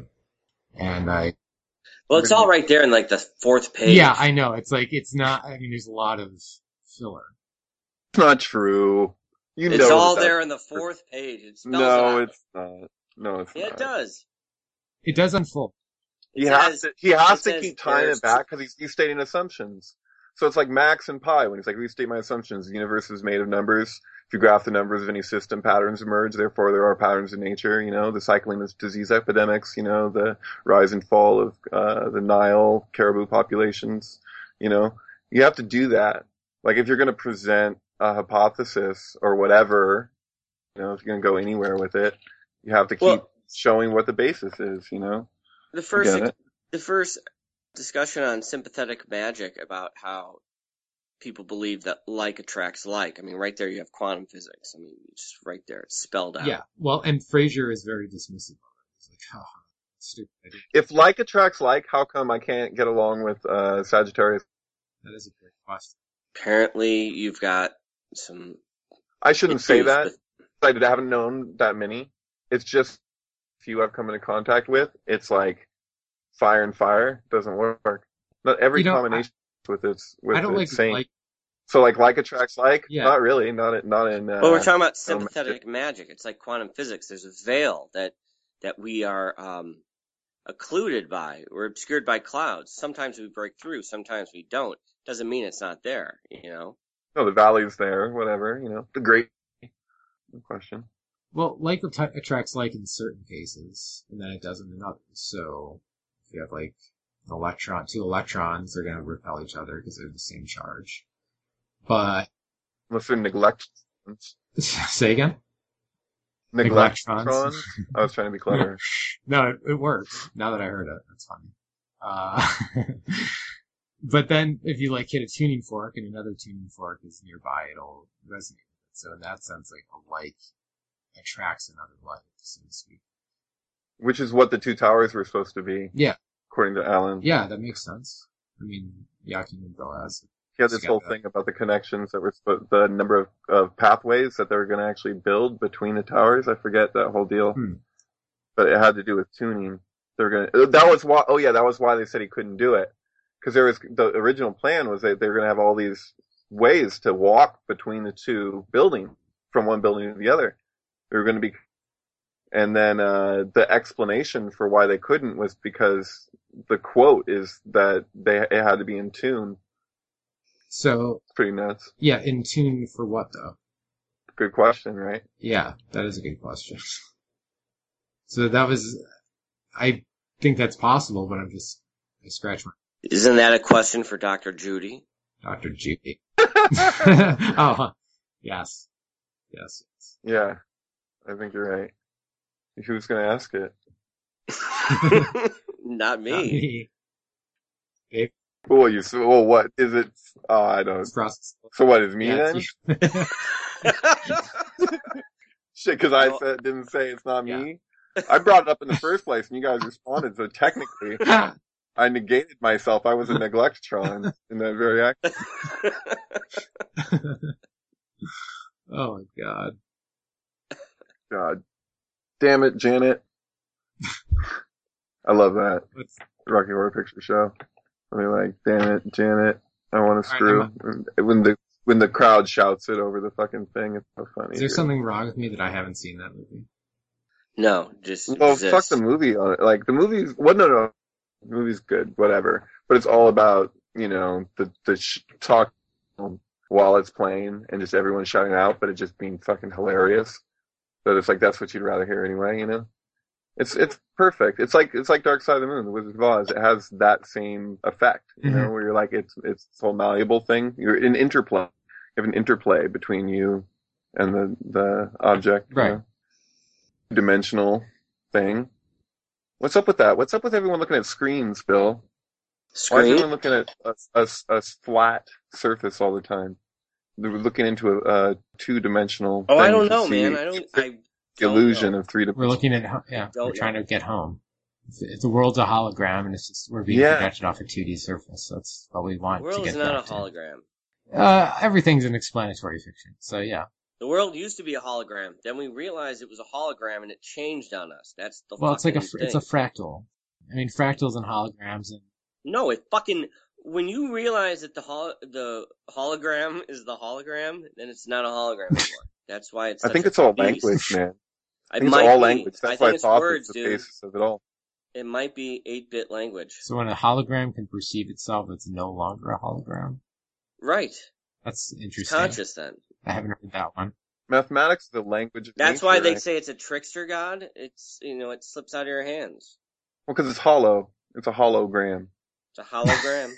And I, Well, it's all right there in like the fourth page. yeah, I know. It's like, it's not, I mean, there's a lot of filler. It's not true. You It's know all that there in the fourth page. It spells it No, out. it's not. No, it's Yeah, not. it does. It does unfold. It He says- has to. He has it to says keep tying there's- it back because he's, he's stating assumptions. So it's like Max and Pi when he's like, restate my assumptions. The universe is made of numbers. If you graph the numbers of any system, patterns emerge. Therefore, there are patterns in nature. You know, the cycling of disease epidemics. You know, the rise and fall of uh, the Nile caribou populations. You know, you have to do that. Like if you're going to present a hypothesis or whatever, you know, if you're going to go anywhere with it, you have to keep Well- showing what the basis is. You know. The first, Get it? the first discussion on sympathetic magic about how people believe that like attracts like. I mean, right there you have quantum physics. I mean, just right there, it's spelled out. Yeah. Well, and Fraser is very dismissive of it. He's like, oh, stupid. If like attracts like, how come I can't get along with uh, Sagittarius? That is a great question. Apparently, you've got some. I shouldn't say issues that. with- I haven't known that many. It's just few I've come into contact with. It's like fire and fire doesn't work. Not every You know, combination with its with I don't like, its same. like, So like like attracts like. Yeah. Not really. Not in, not in. Uh, Well, we're talking about no, sympathetic magic. It's like quantum physics. There's a veil that that we are um, occluded by. We're obscured by clouds. Sometimes we break through. Sometimes we don't. Doesn't mean it's not there. You know. no, the valley's there. Whatever. You know, the great. No question. well, like att- attracts like in certain cases, and then it doesn't in others. So, if you have like an electron, two electrons, they're going to repel each other because they're the same charge. But, Unless they're neglect. say again? Neglectrons. Neglectrons. I was trying to be clever. No, it, it works. Now that I heard it, that's funny. Uh, but then if you like hit a tuning fork and another tuning fork is nearby, it'll resonate. So in that sense, like a like attracts another like, so to speak. Which is what the two towers were supposed to be, Yeah. according to Alan. Yeah, that makes sense. I mean, Yakin and Boaz. He had this whole thing about the connections that were supposed, the number of, of pathways that they were going to actually build between the towers. I forget that whole deal. Hmm. But it had to do with tuning. They're going to, that was why, oh yeah, that was why they said he couldn't do it. Cause there was, the original plan was that they were going to have all these ways to walk between the two buildings, from one building to the other. They were going to be, and then, uh, the explanation for why they couldn't was because the quote is that they, it had to be in tune. So, it's pretty nuts. Yeah, in tune for what though? Good question, right? Yeah, that is a good question. So that was, I think that's possible, but I'm just, I scratch my. Isn't that a question for Doctor Judy? Doctor Judy. Oh, yes. Yes. Yeah, I think you're right. Who's going to ask it? Not me. Not me. Dave? Well, you, so, well, what is it? Uh, I don't know. So what is me yeah, then? Shit, cause I said, didn't say it's not yeah. me. I brought it up in the first place and you guys responded, so technically I negated myself. I was a neglectron in that very act. Oh my god. God. Damn it, Janet. I love that. What's... Rocky Horror Picture Show. I mean, like, damn it, Janet. I want to screw. Right, when the when the crowd shouts it over the fucking thing, it's so funny. Is there dude. something wrong with me that I haven't seen that movie? No, just well, exists. fuck the movie on it. Like the movie's well, no, no, the movie's good, whatever. But it's all about you know the the sh- talk while it's playing and just everyone shouting out, but it just being fucking hilarious. So it's like that's what you'd rather hear anyway, you know. It's it's perfect. It's like it's like Dark Side of the Moon, The Wizard of Oz. It has that same effect, you Mm-hmm. know, where you're like it's it's this whole malleable thing. You're in interplay. You have an interplay between you and the the object, right? You know? Dimensional thing. What's up with that? What's up with everyone looking at screens, Bill? Screen? Why is everyone looking at a, a, a flat surface all the time? They're looking into a, a two-dimensional. Oh, thing I don't to know, see man. I don't. I the illusion know. of three dimensions. We're looking at yeah. Don't we're trying know. to get home. If, if the world's a hologram and it's just we're being Yeah. projected off a two D surface, that's what we want The world to is get not a back to. hologram. Uh, everything's an explanatory fiction, so yeah. The world used to be a hologram. Then we realized it was a hologram, and it changed on us. That's the Well, it's like a fucking it's a thing. fractal. I mean, fractals and holograms and No, it fucking. When you realize that the hol- the hologram is the hologram, then it's not a hologram anymore. That's why it's. I such think a it's all beast. language, man. I It think might it's all be. language. I That's why think I it's thought words, it's the dude. basis of it all. It might be eight-bit language. so when a hologram can perceive itself, it's no longer a hologram. Right. That's It's interesting. conscious then. I haven't heard that one. Mathematics is the language of That's nature, why they right? say it's a trickster god. It's, you know, it slips out of your hands. Well, because it's hollow. It's a hologram. It's a hologram.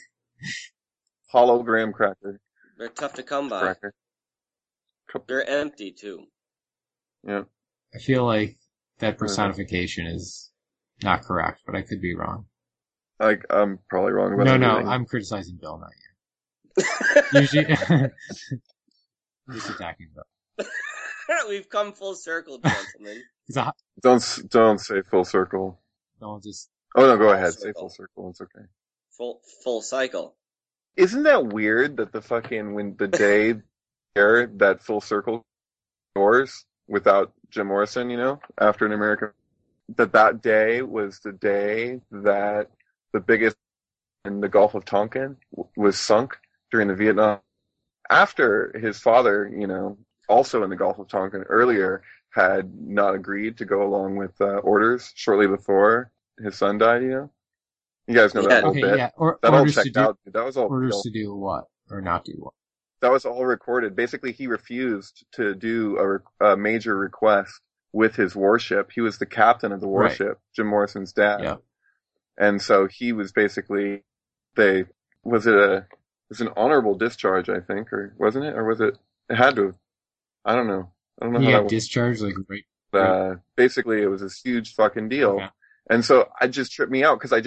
Hologram cracker. They're tough to come by. Cracker. Cup- They're empty too. Yeah. I feel like that personification is not correct, but I could be wrong. Like, I'm probably wrong about No, everything. no, I'm criticizing Bill, not you. Usually, just attacking Bill. We've come full circle, gentlemen. He's a, Don't, s- don't say full circle. don't just. Oh no, go Full ahead. Say circle. full circle. It's okay. Full full cycle. Isn't that weird that the fucking, when the day there, that full circle doors without Jim Morrison, you know, after an American, that that day was the day that the biggest in the Gulf of Tonkin w- was sunk during the Vietnam. After his father, you know, also in the Gulf of Tonkin earlier, had not agreed to go along with uh, orders shortly before his son died, you know? You guys know Yeah. that whole Okay, bit. yeah. Or, That all orders to checked do out. That was all orders real. to do what or not do what. That was all recorded. Basically, he refused to do a, re- a major request with his warship. He was the captain of the Right. warship, Jim Morrison's dad. Yeah. And so he was basically, they, was it a, it was an honorable discharge, I think, or wasn't it? Or was it, it had to have, I don't know. I don't know He how got that was. discharged like right. Uh, basically, it was this huge fucking deal. Okay. And so it just tripped me out because I just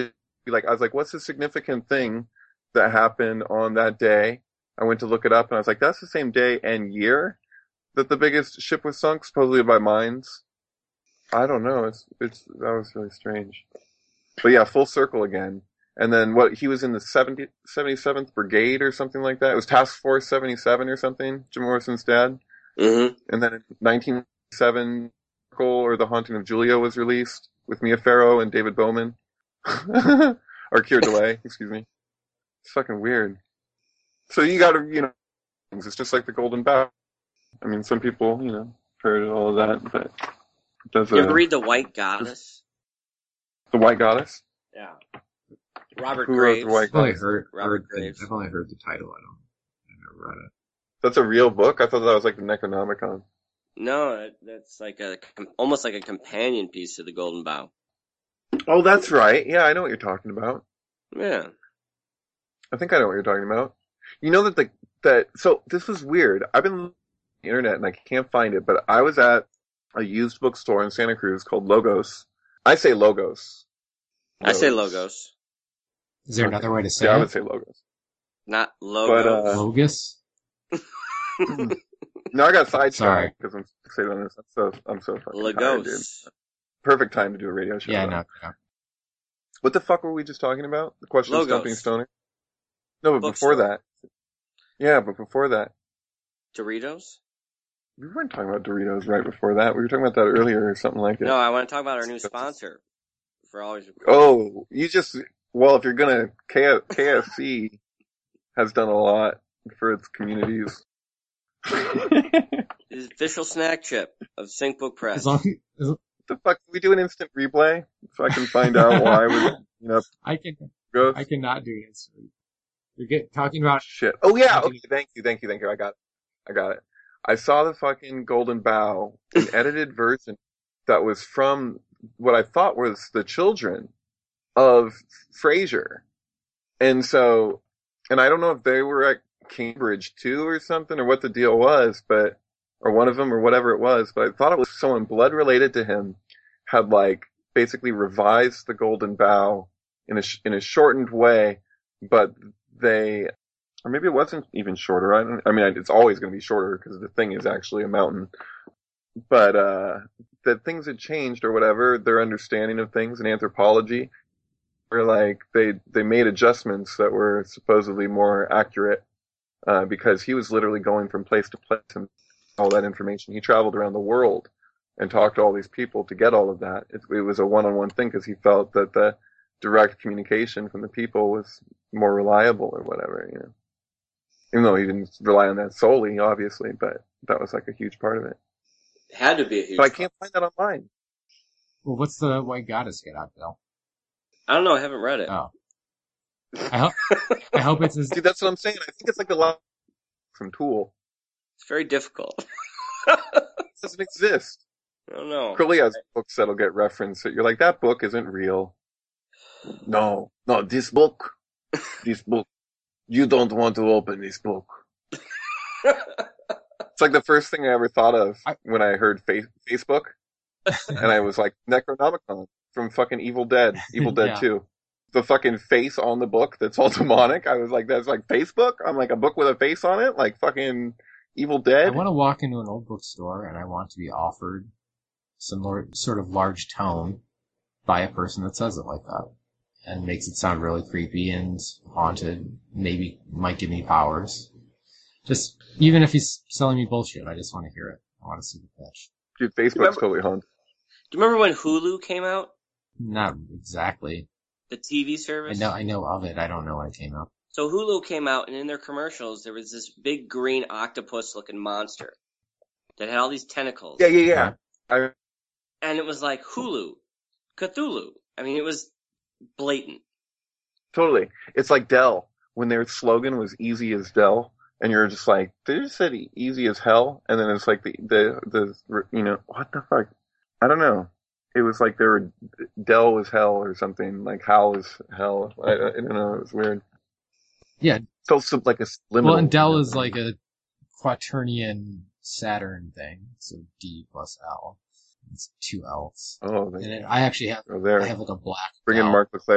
like, I was like, what's the significant thing that happened on that day? I went to look it up, and I was like, that's the same day and year that the biggest ship was sunk, supposedly by mines. I don't know. It's it's that was really strange. But yeah, full circle again. And then what? He was in the seventy, seventy-seventh Brigade or something like that. It was Task Force seventy-seven or something. Jim Morrison's dad. Mm-hmm. And then in nineteen ninety-seven, or The Haunting of Julia was released with Mia Farrow and David Bowman. Or Keir Delay, excuse me. It's fucking weird. So you gotta, you know, it's just like the Golden Bough. I mean, some people, you know, heard all of that, but does You a, ever read The White Goddess? The White Goddess? Yeah. Robert Who wrote Graves. The White I've only Goddess? heard, Robert heard the, Graves. I've only heard the title. I don't. I never read it. That's a real book? I thought that was like the Necronomicon. No, it- that's like a almost like a companion piece to The Golden Bough. Oh, that's right. Yeah, I know what you're talking about. Yeah. I think I know what you're talking about. You know that the that so this was weird. I've been looking on the internet and I can't find it, but I was at a used bookstore in Santa Cruz called Logos. I say Logos. I say Logos, Is there Okay. another way to say Yeah, I it? would say Logos. not Logos. uh, Logus? No, I got sidetracked Sorry. because I'm saying on this. I'm so I'm so fucking tired, dude. Lagos. Perfect time to do a radio show. Yeah, though. no, no. What the fuck were we just talking about? The question of Logos. Stumping Stoner? No, but Bookstore. before that. Yeah, but before that. Doritos? We weren't talking about Doritos right before that. We were talking about that earlier or something like it. No, I want to talk about our new sponsor for Always Record. Oh, you just, well, if you're gonna, K- KFC has done a lot for its communities. The official snack chip of Sync Book Press. As long as The fuck, can we do an instant replay so I can find out why we're, you know, I can, gross? I cannot do it. You're get, talking about Shit. Oh yeah, okay, thank you, thank you, thank you, I got it. I got it. I saw the fucking Golden Bough, an edited version that was from what I thought was the children of Frasier. And so, and I don't know if they were at Cambridge too or something, or what the deal was, but, or one of them or whatever it was, but I thought it was someone blood related to him had like basically revised the Golden Bough in a, sh- in a shortened way, but they, or maybe it wasn't even shorter. I don't, I mean, it's always going to be shorter because the thing is actually a mountain, but, uh, that things had changed or whatever, their understanding of things in anthropology, where like they, they made adjustments that were supposedly more accurate, uh, because he was literally going from place to place and all that information. He traveled around the world and talked to all these people to get all of that. It, it was a one-on-one thing because he felt that the direct communication from the people was more reliable or whatever, you know. Even though he didn't rely on that solely, obviously, but that was like a huge part of it. Had to be a huge But I can't find that online. well, what's the White Goddess get out, Bill? I don't know, I haven't read it. Oh, I hope I hope it's as See, that's what I'm saying. I think it's like a lot from Tool. It's very difficult. It doesn't exist. I don't know. Crowley has books that'll get referenced that you're like, that book isn't real. No, no, this book, this book, you don't want to open this book. It's like the first thing I ever thought of I- when I heard fa- Facebook, and I was like, Necronomicon from fucking Evil Dead, Evil Dead Yeah. two. The fucking face on the book that's all demonic. I was like, that's like Facebook? I'm like a book with a face on it? Like fucking Evil I Dead? want to walk into an old bookstore and I want to be offered some lar- sort of large tome by a person that says it like that and makes it sound really creepy and haunted. Maybe might give me powers. Just even if he's selling me bullshit, I just want to hear it. I want to see the pitch. Dude, Facebook's Remember- totally haunted. Do you remember when Hulu came out? Not exactly. The T V I service? know I know of it. I don't know when it came out. So Hulu came out, and in their commercials, there was this big green octopus-looking monster that had all these tentacles. Yeah, yeah, yeah. I, And it was like Hulu, Cthulhu. I mean, it was blatant. totally. It's like Dell, when their slogan was easy as Dell, and you're just like, they just said easy as hell, and then it's like the, the, the, you know, what the fuck? I don't know. It was like they were, Dell was hell or something, like Hal was hell. I, I don't know, it was weird. Yeah. So, so like a subliminal. Well, and Dell is like a quaternion Saturn thing. So D plus L. It's two L's. Oh, And they, it, I actually have, oh, there. I have like a black Bring in Dell. Mark LeClaire.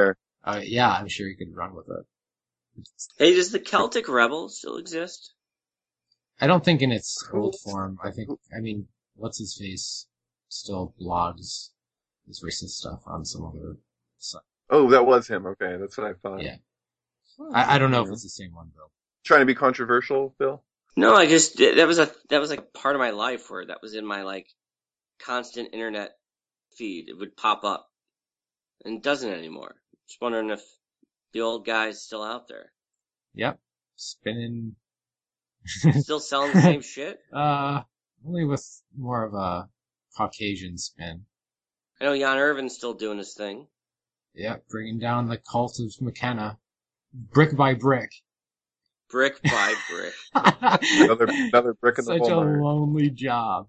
Uh, yeah, I'm sure he could run with it. Hey, does the Celtic Rebel still exist? I don't think in its old form. I think, I mean, what's his face still blogs his racist stuff on some other site. Oh, that was him. Okay, that's what I thought. Yeah. I, I don't know if it's the same one, Bill. Trying to be controversial, Bill? No, I just, that was a, that was like part of my life where that was in my like constant internet feed. It would pop up. And it doesn't anymore. Just wondering if the old guy's still out there. Yep. Spinning. Still selling the same shit? Uh, only with more of a Caucasian spin. I know Jan Irvin's still doing his thing. Yep, bringing down the cult of McKenna. Brick by brick. Brick by brick. another, another brick in the Such wall. a lonely job.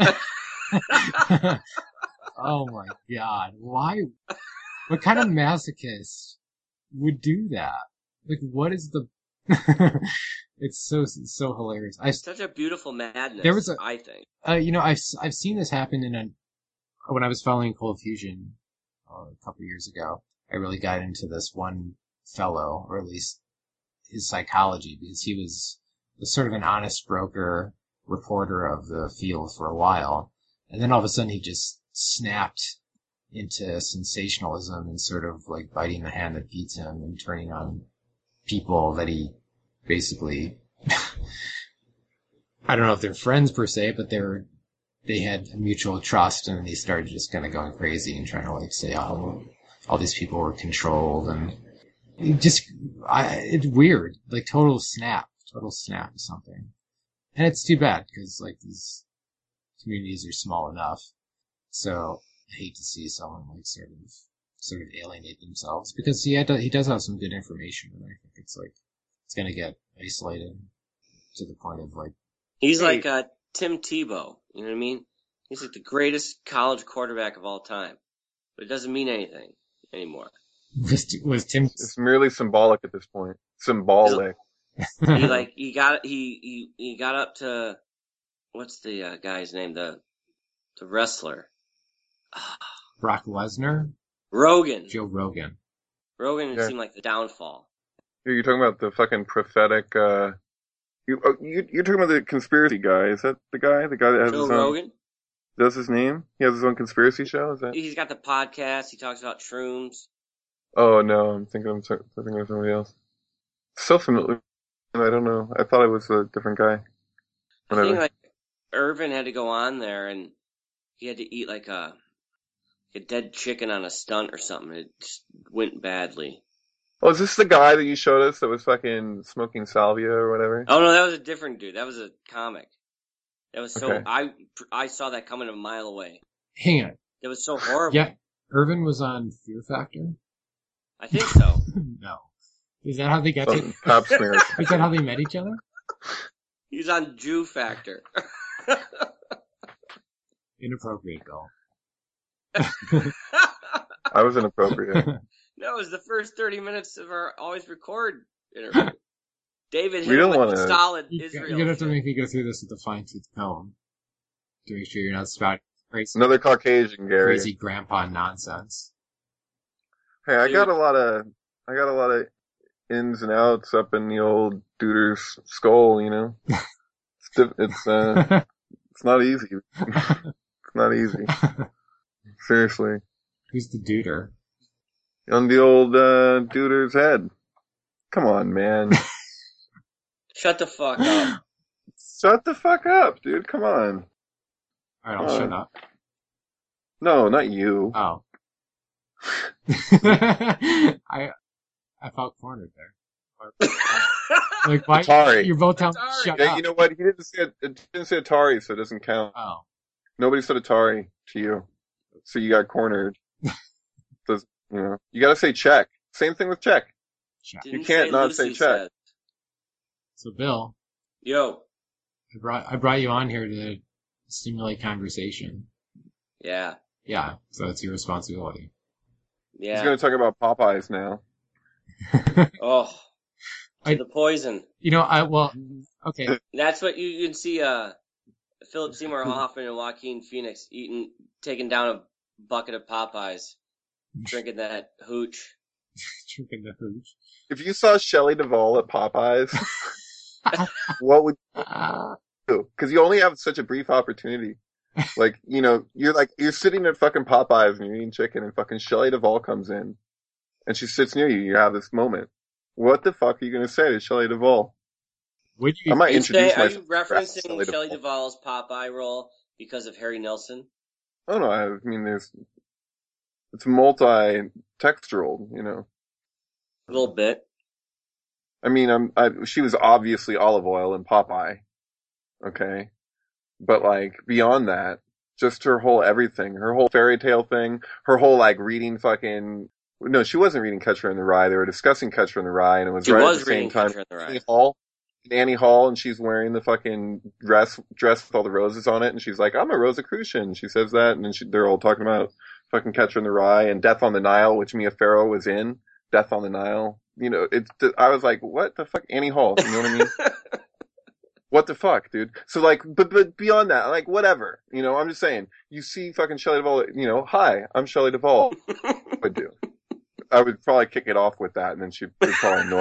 Oh my god. Why? What kind of masochist would do that? Like, what is the... It's so, so hilarious. I, Such a beautiful madness, there was a, I think. Uh, you know, I've, I've seen this happen in a, when I was following Cold Fusion uh, a couple years ago. I really got into this one fellow, or at least his psychology, because he was, was sort of an honest broker reporter of the field for a while. And then all of a sudden he just snapped into sensationalism and sort of like biting the hand that feeds him and turning on people that he basically, I don't know if they're friends per se, but they're, they had a mutual trust, and they started just kind of going crazy and trying to like say, oh, all these people were controlled, and it just, I, it's weird, like total snap, total snap or something. And it's too bad, because like these communities are small enough, so I hate to see someone like sort of, sort of alienate themselves, because he had, he does have some good information, and I think it's like, it's gonna get isolated to the point of like... He's Hey. like uh, Tim Tebow, you know what I mean? He's like the greatest college quarterback of all time. But it doesn't mean anything anymore. Was, was Tim... It's merely symbolic at this point. Symbolic. He like, he got, he, he, he got up to, what's the uh, guy's name? The, the wrestler. Brock Lesnar? Rogan. Joe Rogan. Rogan Yeah. seemed like the downfall. You're talking about the fucking prophetic, uh, you, oh, you, you're talking about the conspiracy guy. Is that the guy? The guy that has Joe his own, Rogan? does his name? He has his own conspiracy show? Is that? He's got the podcast. He talks about shrooms. Oh no, I'm thinking I'm t- thinking of somebody else. So familiar. I don't know. I thought it was a different guy. I Whatever. think like Irvin had to go on there and he had to eat like a, a dead chicken on a stunt or something. It just went badly. Oh, is this the guy that you showed us that was fucking smoking salvia or whatever? Oh no, that was a different dude. That was a comic. That was so Okay. I I saw that coming a mile away. Hang on. It was so horrible. Yeah, Irvin was on Fear Factor? I think so. No. Is that how they got Oh, to... Pap smear. Is that how they met each other? He's on Jew Factor. Inappropriate, Bill. I was inappropriate. No, it was the first thirty minutes of our always record interview. David We hit him don't with wanna- the solid You- Israel. You're gonna have to shit. make me go through this with a fine-tooth comb to make sure you're not spouting crazy, Another Caucasian, Gary. crazy grandpa nonsense. Hey, I Dude. got a lot of, I got a lot of ins and outs up in the old duder's skull, you know? It's, diff- it's, uh, it's not easy. It's not easy. Seriously. Who's the duder? On the old, uh, duder's head. Come on, man. Shut the fuck up. Shut the fuck up, dude. Come on. Alright, I'll Uh, shut up. No, not you. Oh. I I felt cornered there. Like, why? Atari. You're both telling me Atari. to shut Yeah, up. you know what? He didn't say it, it didn't say Atari, so it doesn't count. Oh. Nobody said Atari to you, so you got cornered. Does you know? You got to say check. Same thing with check. Shut. Didn't can't not say Lucy check. said. So, Bill, Yo. I brought I brought you on here to stimulate conversation. Yeah. Yeah, so it's your responsibility. He's Yeah. going to talk about Popeyes now. Oh. To I- the poison. You know, I well, okay. That's what you, you can see uh Philip Seymour Hoffman and Joaquin Phoenix eating taking down a bucket of Popeyes, drinking that hooch. Drinking the hooch. If you saw Shelley Duvall at Popeyes, what would you do? Because you only have such a brief opportunity. Like, you know, you're like, you're sitting at fucking Popeyes and you're eating chicken and fucking Shelley Duvall comes in and she sits near you. You have this moment. What the fuck are you going to say to Shelley Duvall? Would I you? might You introduce say, are myself. you referencing Shelley Shelley Duvall. Duvall's Popeye role because of Harry Nilsson? Oh no, I mean, there's, it's multi-textural, you know. A little bit. I mean, I'm, I, she was obviously olive oil in Popeye. Okay. But like, beyond that, just her whole everything, her whole fairy tale thing, her whole like reading fucking, no, she wasn't reading Catcher in the Rye. They were discussing Catcher in the Rye and it was She right was at the same reading time. Catcher in the Rye. Annie Hall, Annie Hall, and she's wearing the fucking dress, dress with all the roses on it. And she's like, I'm a Rosicrucian. She says that. And then she, they're all talking about fucking Catcher in the Rye and Death on the Nile, which Mia Farrow was in. Death on the Nile. You know, it's, I was like, what the fuck? Annie Hall. You know what I mean? What the fuck, dude? So like, but, but beyond that, like, whatever. You know, I'm just saying, you see fucking Shelley Duvall, you know, hi, I'm Shelley Duvall. I would do. I would probably kick it off with that and then she'd be probably annoyed.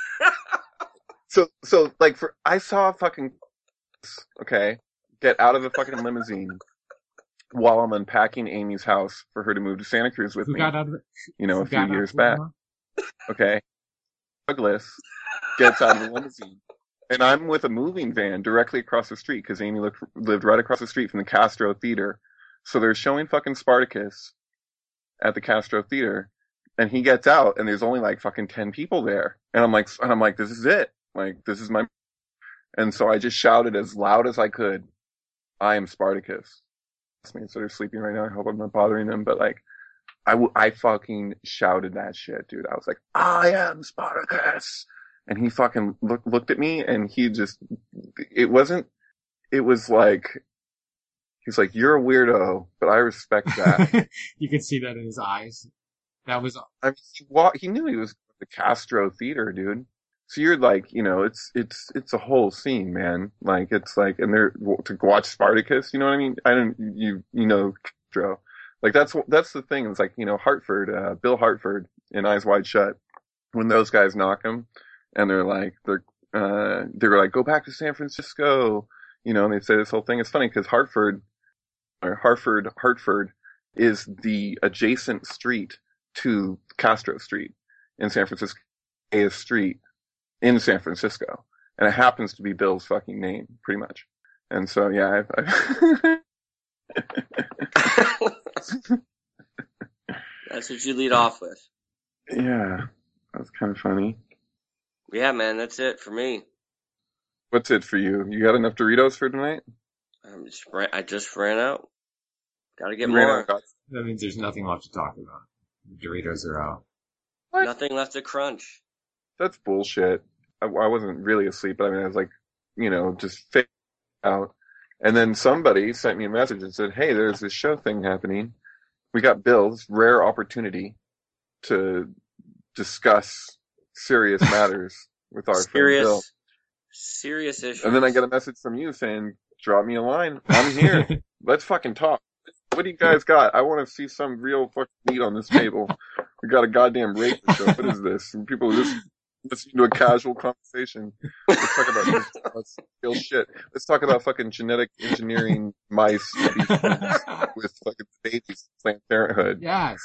So, so, like, for, I saw fucking, okay, get out of the fucking limousine while I'm unpacking Amy's house for her to move to Santa Cruz with Who me, got out of it? you know, Who a few got out years of back. it? Okay. Douglas gets out of the limousine. And I'm with a moving van directly across the street because Amy lived, lived right across the street from the Castro Theater. So they're showing fucking Spartacus at the Castro Theater. And he gets out and there's only like fucking ten people there. And I'm like, and I'm like, this is it. Like, this is my, and so I just shouted as loud as I could, I am Spartacus. So they're sleeping right now. I hope I'm not bothering them. But like, I, w- I fucking shouted that shit, dude. I was like, I am Spartacus. And he fucking look, looked at me and he just, it wasn't, it was like, he's like, you're a weirdo, but I respect that. You could see that in his eyes. That was, I mean, he, wa- he knew he was at the Castro Theater, dude. So you're like, you know, it's, it's, it's a whole scene, man. Like, it's like, and they're, to watch Spartacus, you know what I mean? I don't, you, you know, Castro. Like, that's, that's the thing. It's like, you know, Hartford, uh, Bill Hartford in Eyes Wide Shut, when those guys knock him and they're like, they're, uh, they're like, go back to San Francisco, you know, and they say this whole thing. It's funny because Hartford, or Hartford, Hartford is the adjacent street to Castro Street in San Francisco, a street in San Francisco. And it happens to be Bill's fucking name, pretty much. And so, yeah, I've, I've That's what you lead off with. yeah, that's kind of funny. Yeah, man, that's it for me. What's it for you? You got enough Doritos for tonight? I'm just, ran- I just ran out. Gotta get You ran more. out of- that means there's nothing left to talk about. The Doritos are out. What? Nothing left to crunch. That's bullshit. I, I wasn't really asleep, but I mean, I was like, you know, just fake out. And then somebody sent me a message and said, hey, there's this show thing happening. We got Bill's rare opportunity to discuss serious matters with our friend Bill. Serious, serious issues. And then I get a message from you saying, drop me a line. I'm here. Let's fucking talk. What do you guys got? I want to see some real fucking meat on this table. We got a goddamn rape show. What is this? And people are just listening to a casual conversation. Let's talk about this. Let's real shit. Let's talk about fucking genetic engineering mice to be friends with fucking babies, Planned Parenthood. Yes.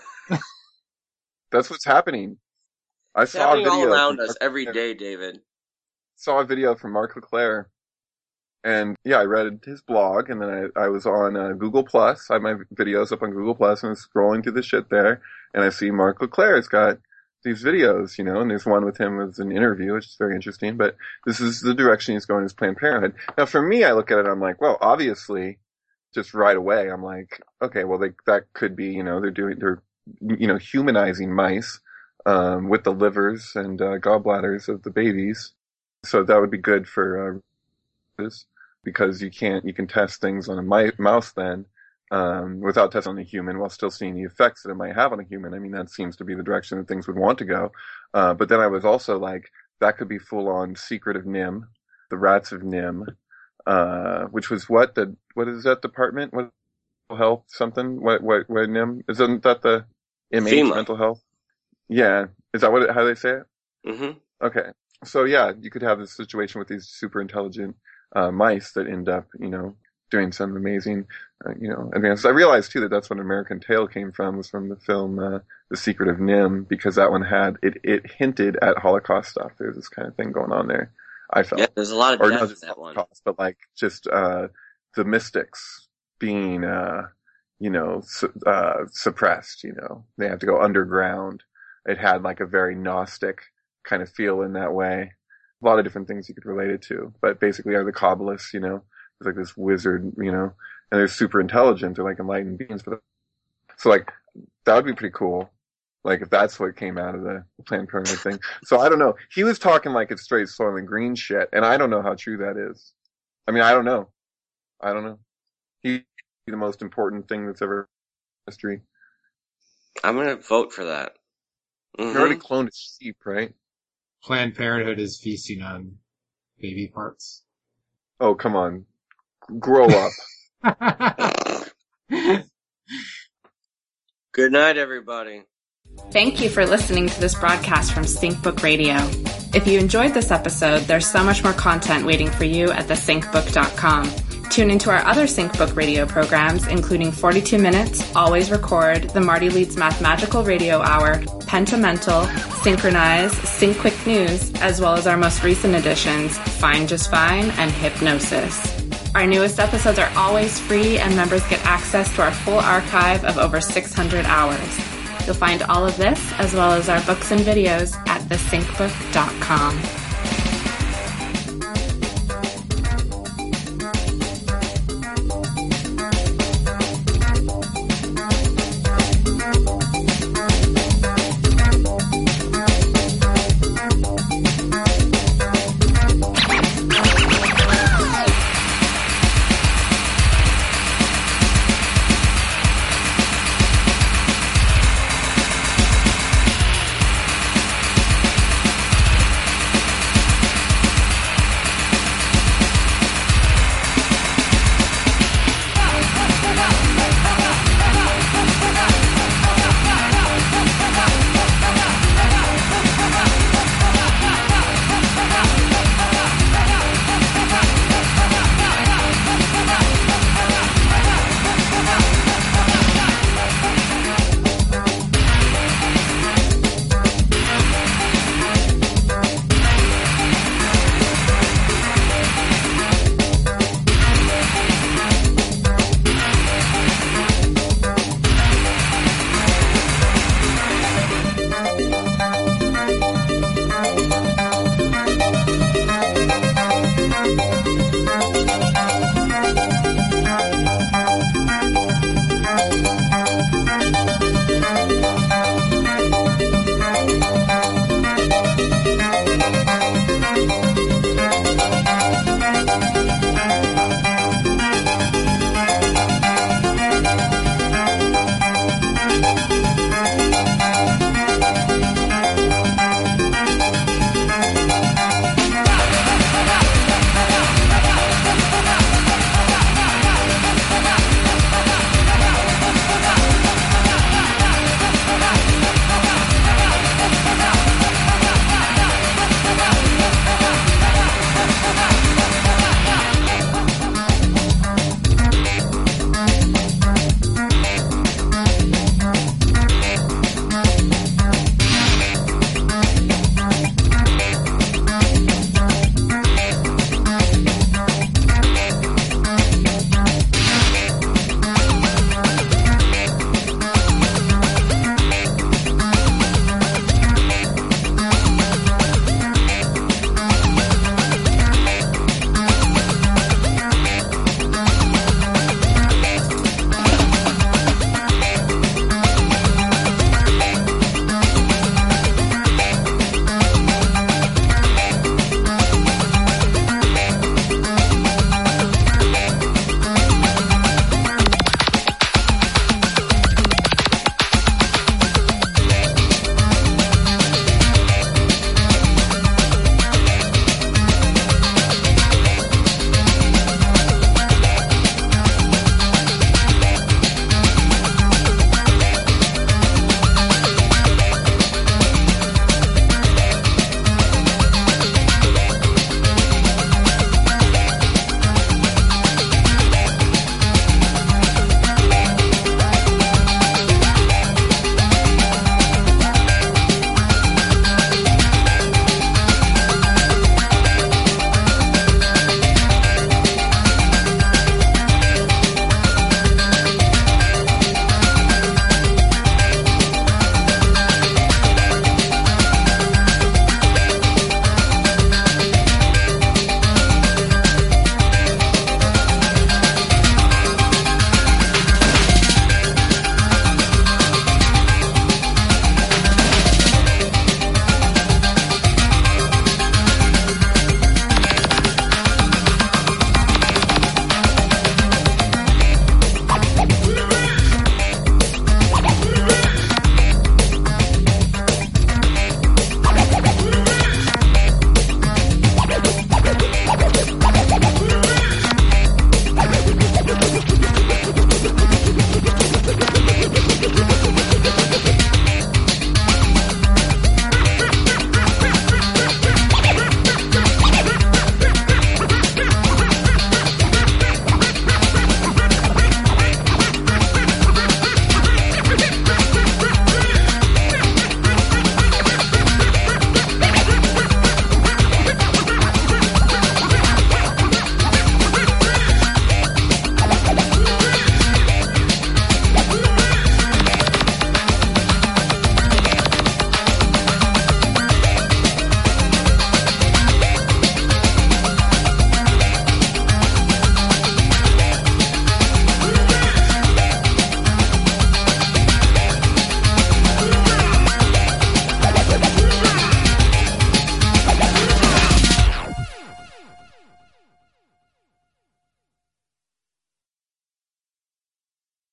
That's what's happening. I It's saw a happening video. all around from us Mark every Leclerc. day, David. Saw a video from Mark Leclerc. And yeah, I read his blog, and then I, I was on uh, Google Plus. I have my videos up on Google Plus, and I was scrolling through the shit there, and I see Mark Leclerc's got these videos, you know, and there's one with him as an interview, which is very interesting. But this is the direction he's going as Planned Parenthood. Now, for me, I look at it, I'm like, well, obviously, just right away, I'm like, okay, well, they, that could be, you know, they're doing, they're, you know, humanizing mice um, with the livers and uh, gallbladders of the babies. So that would be good for uh, this. Because you can't, you can test things on a mi- mouse then, um, without testing on a human while still seeing the effects that it might have on a human. I mean, that seems to be the direction that things would want to go. Uh, but then I was also like, that could be full on Secret of Nim, the Rats of Nim, uh, which was what the, what is that department? What, mental health something? What, what, what Nim? Isn't that the M H FEMA. mental health? Yeah. Is that what it, how they say it? Mm-hmm. Okay. So yeah, you could have this situation with these super intelligent uh, mice that end up, you know, doing some amazing, uh, you know, advances. I realized too that that's what American Tail came from, was from the film uh, The Secret of Nim, because that one had it. It hinted at Holocaust stuff. There's this kind of thing going on there. I felt. Yeah, there's a lot of or death not just in that one. Holocaust, but like just uh, the mystics being, uh, you know, su- uh, suppressed. You know, they have to go underground. It had like a very Gnostic kind of feel in that way. A lot of different things you could relate it to, but basically are the Kabbalists, you know, it's like this wizard, you know, and they're super intelligent, they're like enlightened beings. But so like that would be pretty cool, like if that's what came out of the Planned Parenthood thing. So I don't know. He was talking like it's straight Soylent Green shit, and I don't know how true that is. I mean, I don't know. I don't know. He's the most important thing that's ever in history. I'm gonna vote for that. Mm-hmm. He already cloned a sheep, right? Planned Parenthood is feasting on baby parts. Oh, come on. Grow up. Good night, everybody. Thank you for listening to this broadcast from SyncBook Radio. If you enjoyed this episode, there's so much more content waiting for you at the sync book dot com. Tune into our other SyncBook Radio programs, including forty-two minutes, Always Record, the Marty Leeds Mathemagical Radio Hour, Pentamental, Synchronize, Sync Quick News, as well as our most recent editions, Fine Just Fine and Hypnosis. Our newest episodes are always free, and members get access to our full archive of over six hundred hours. You'll find all of this, as well as our books and videos, at the sync book dot com.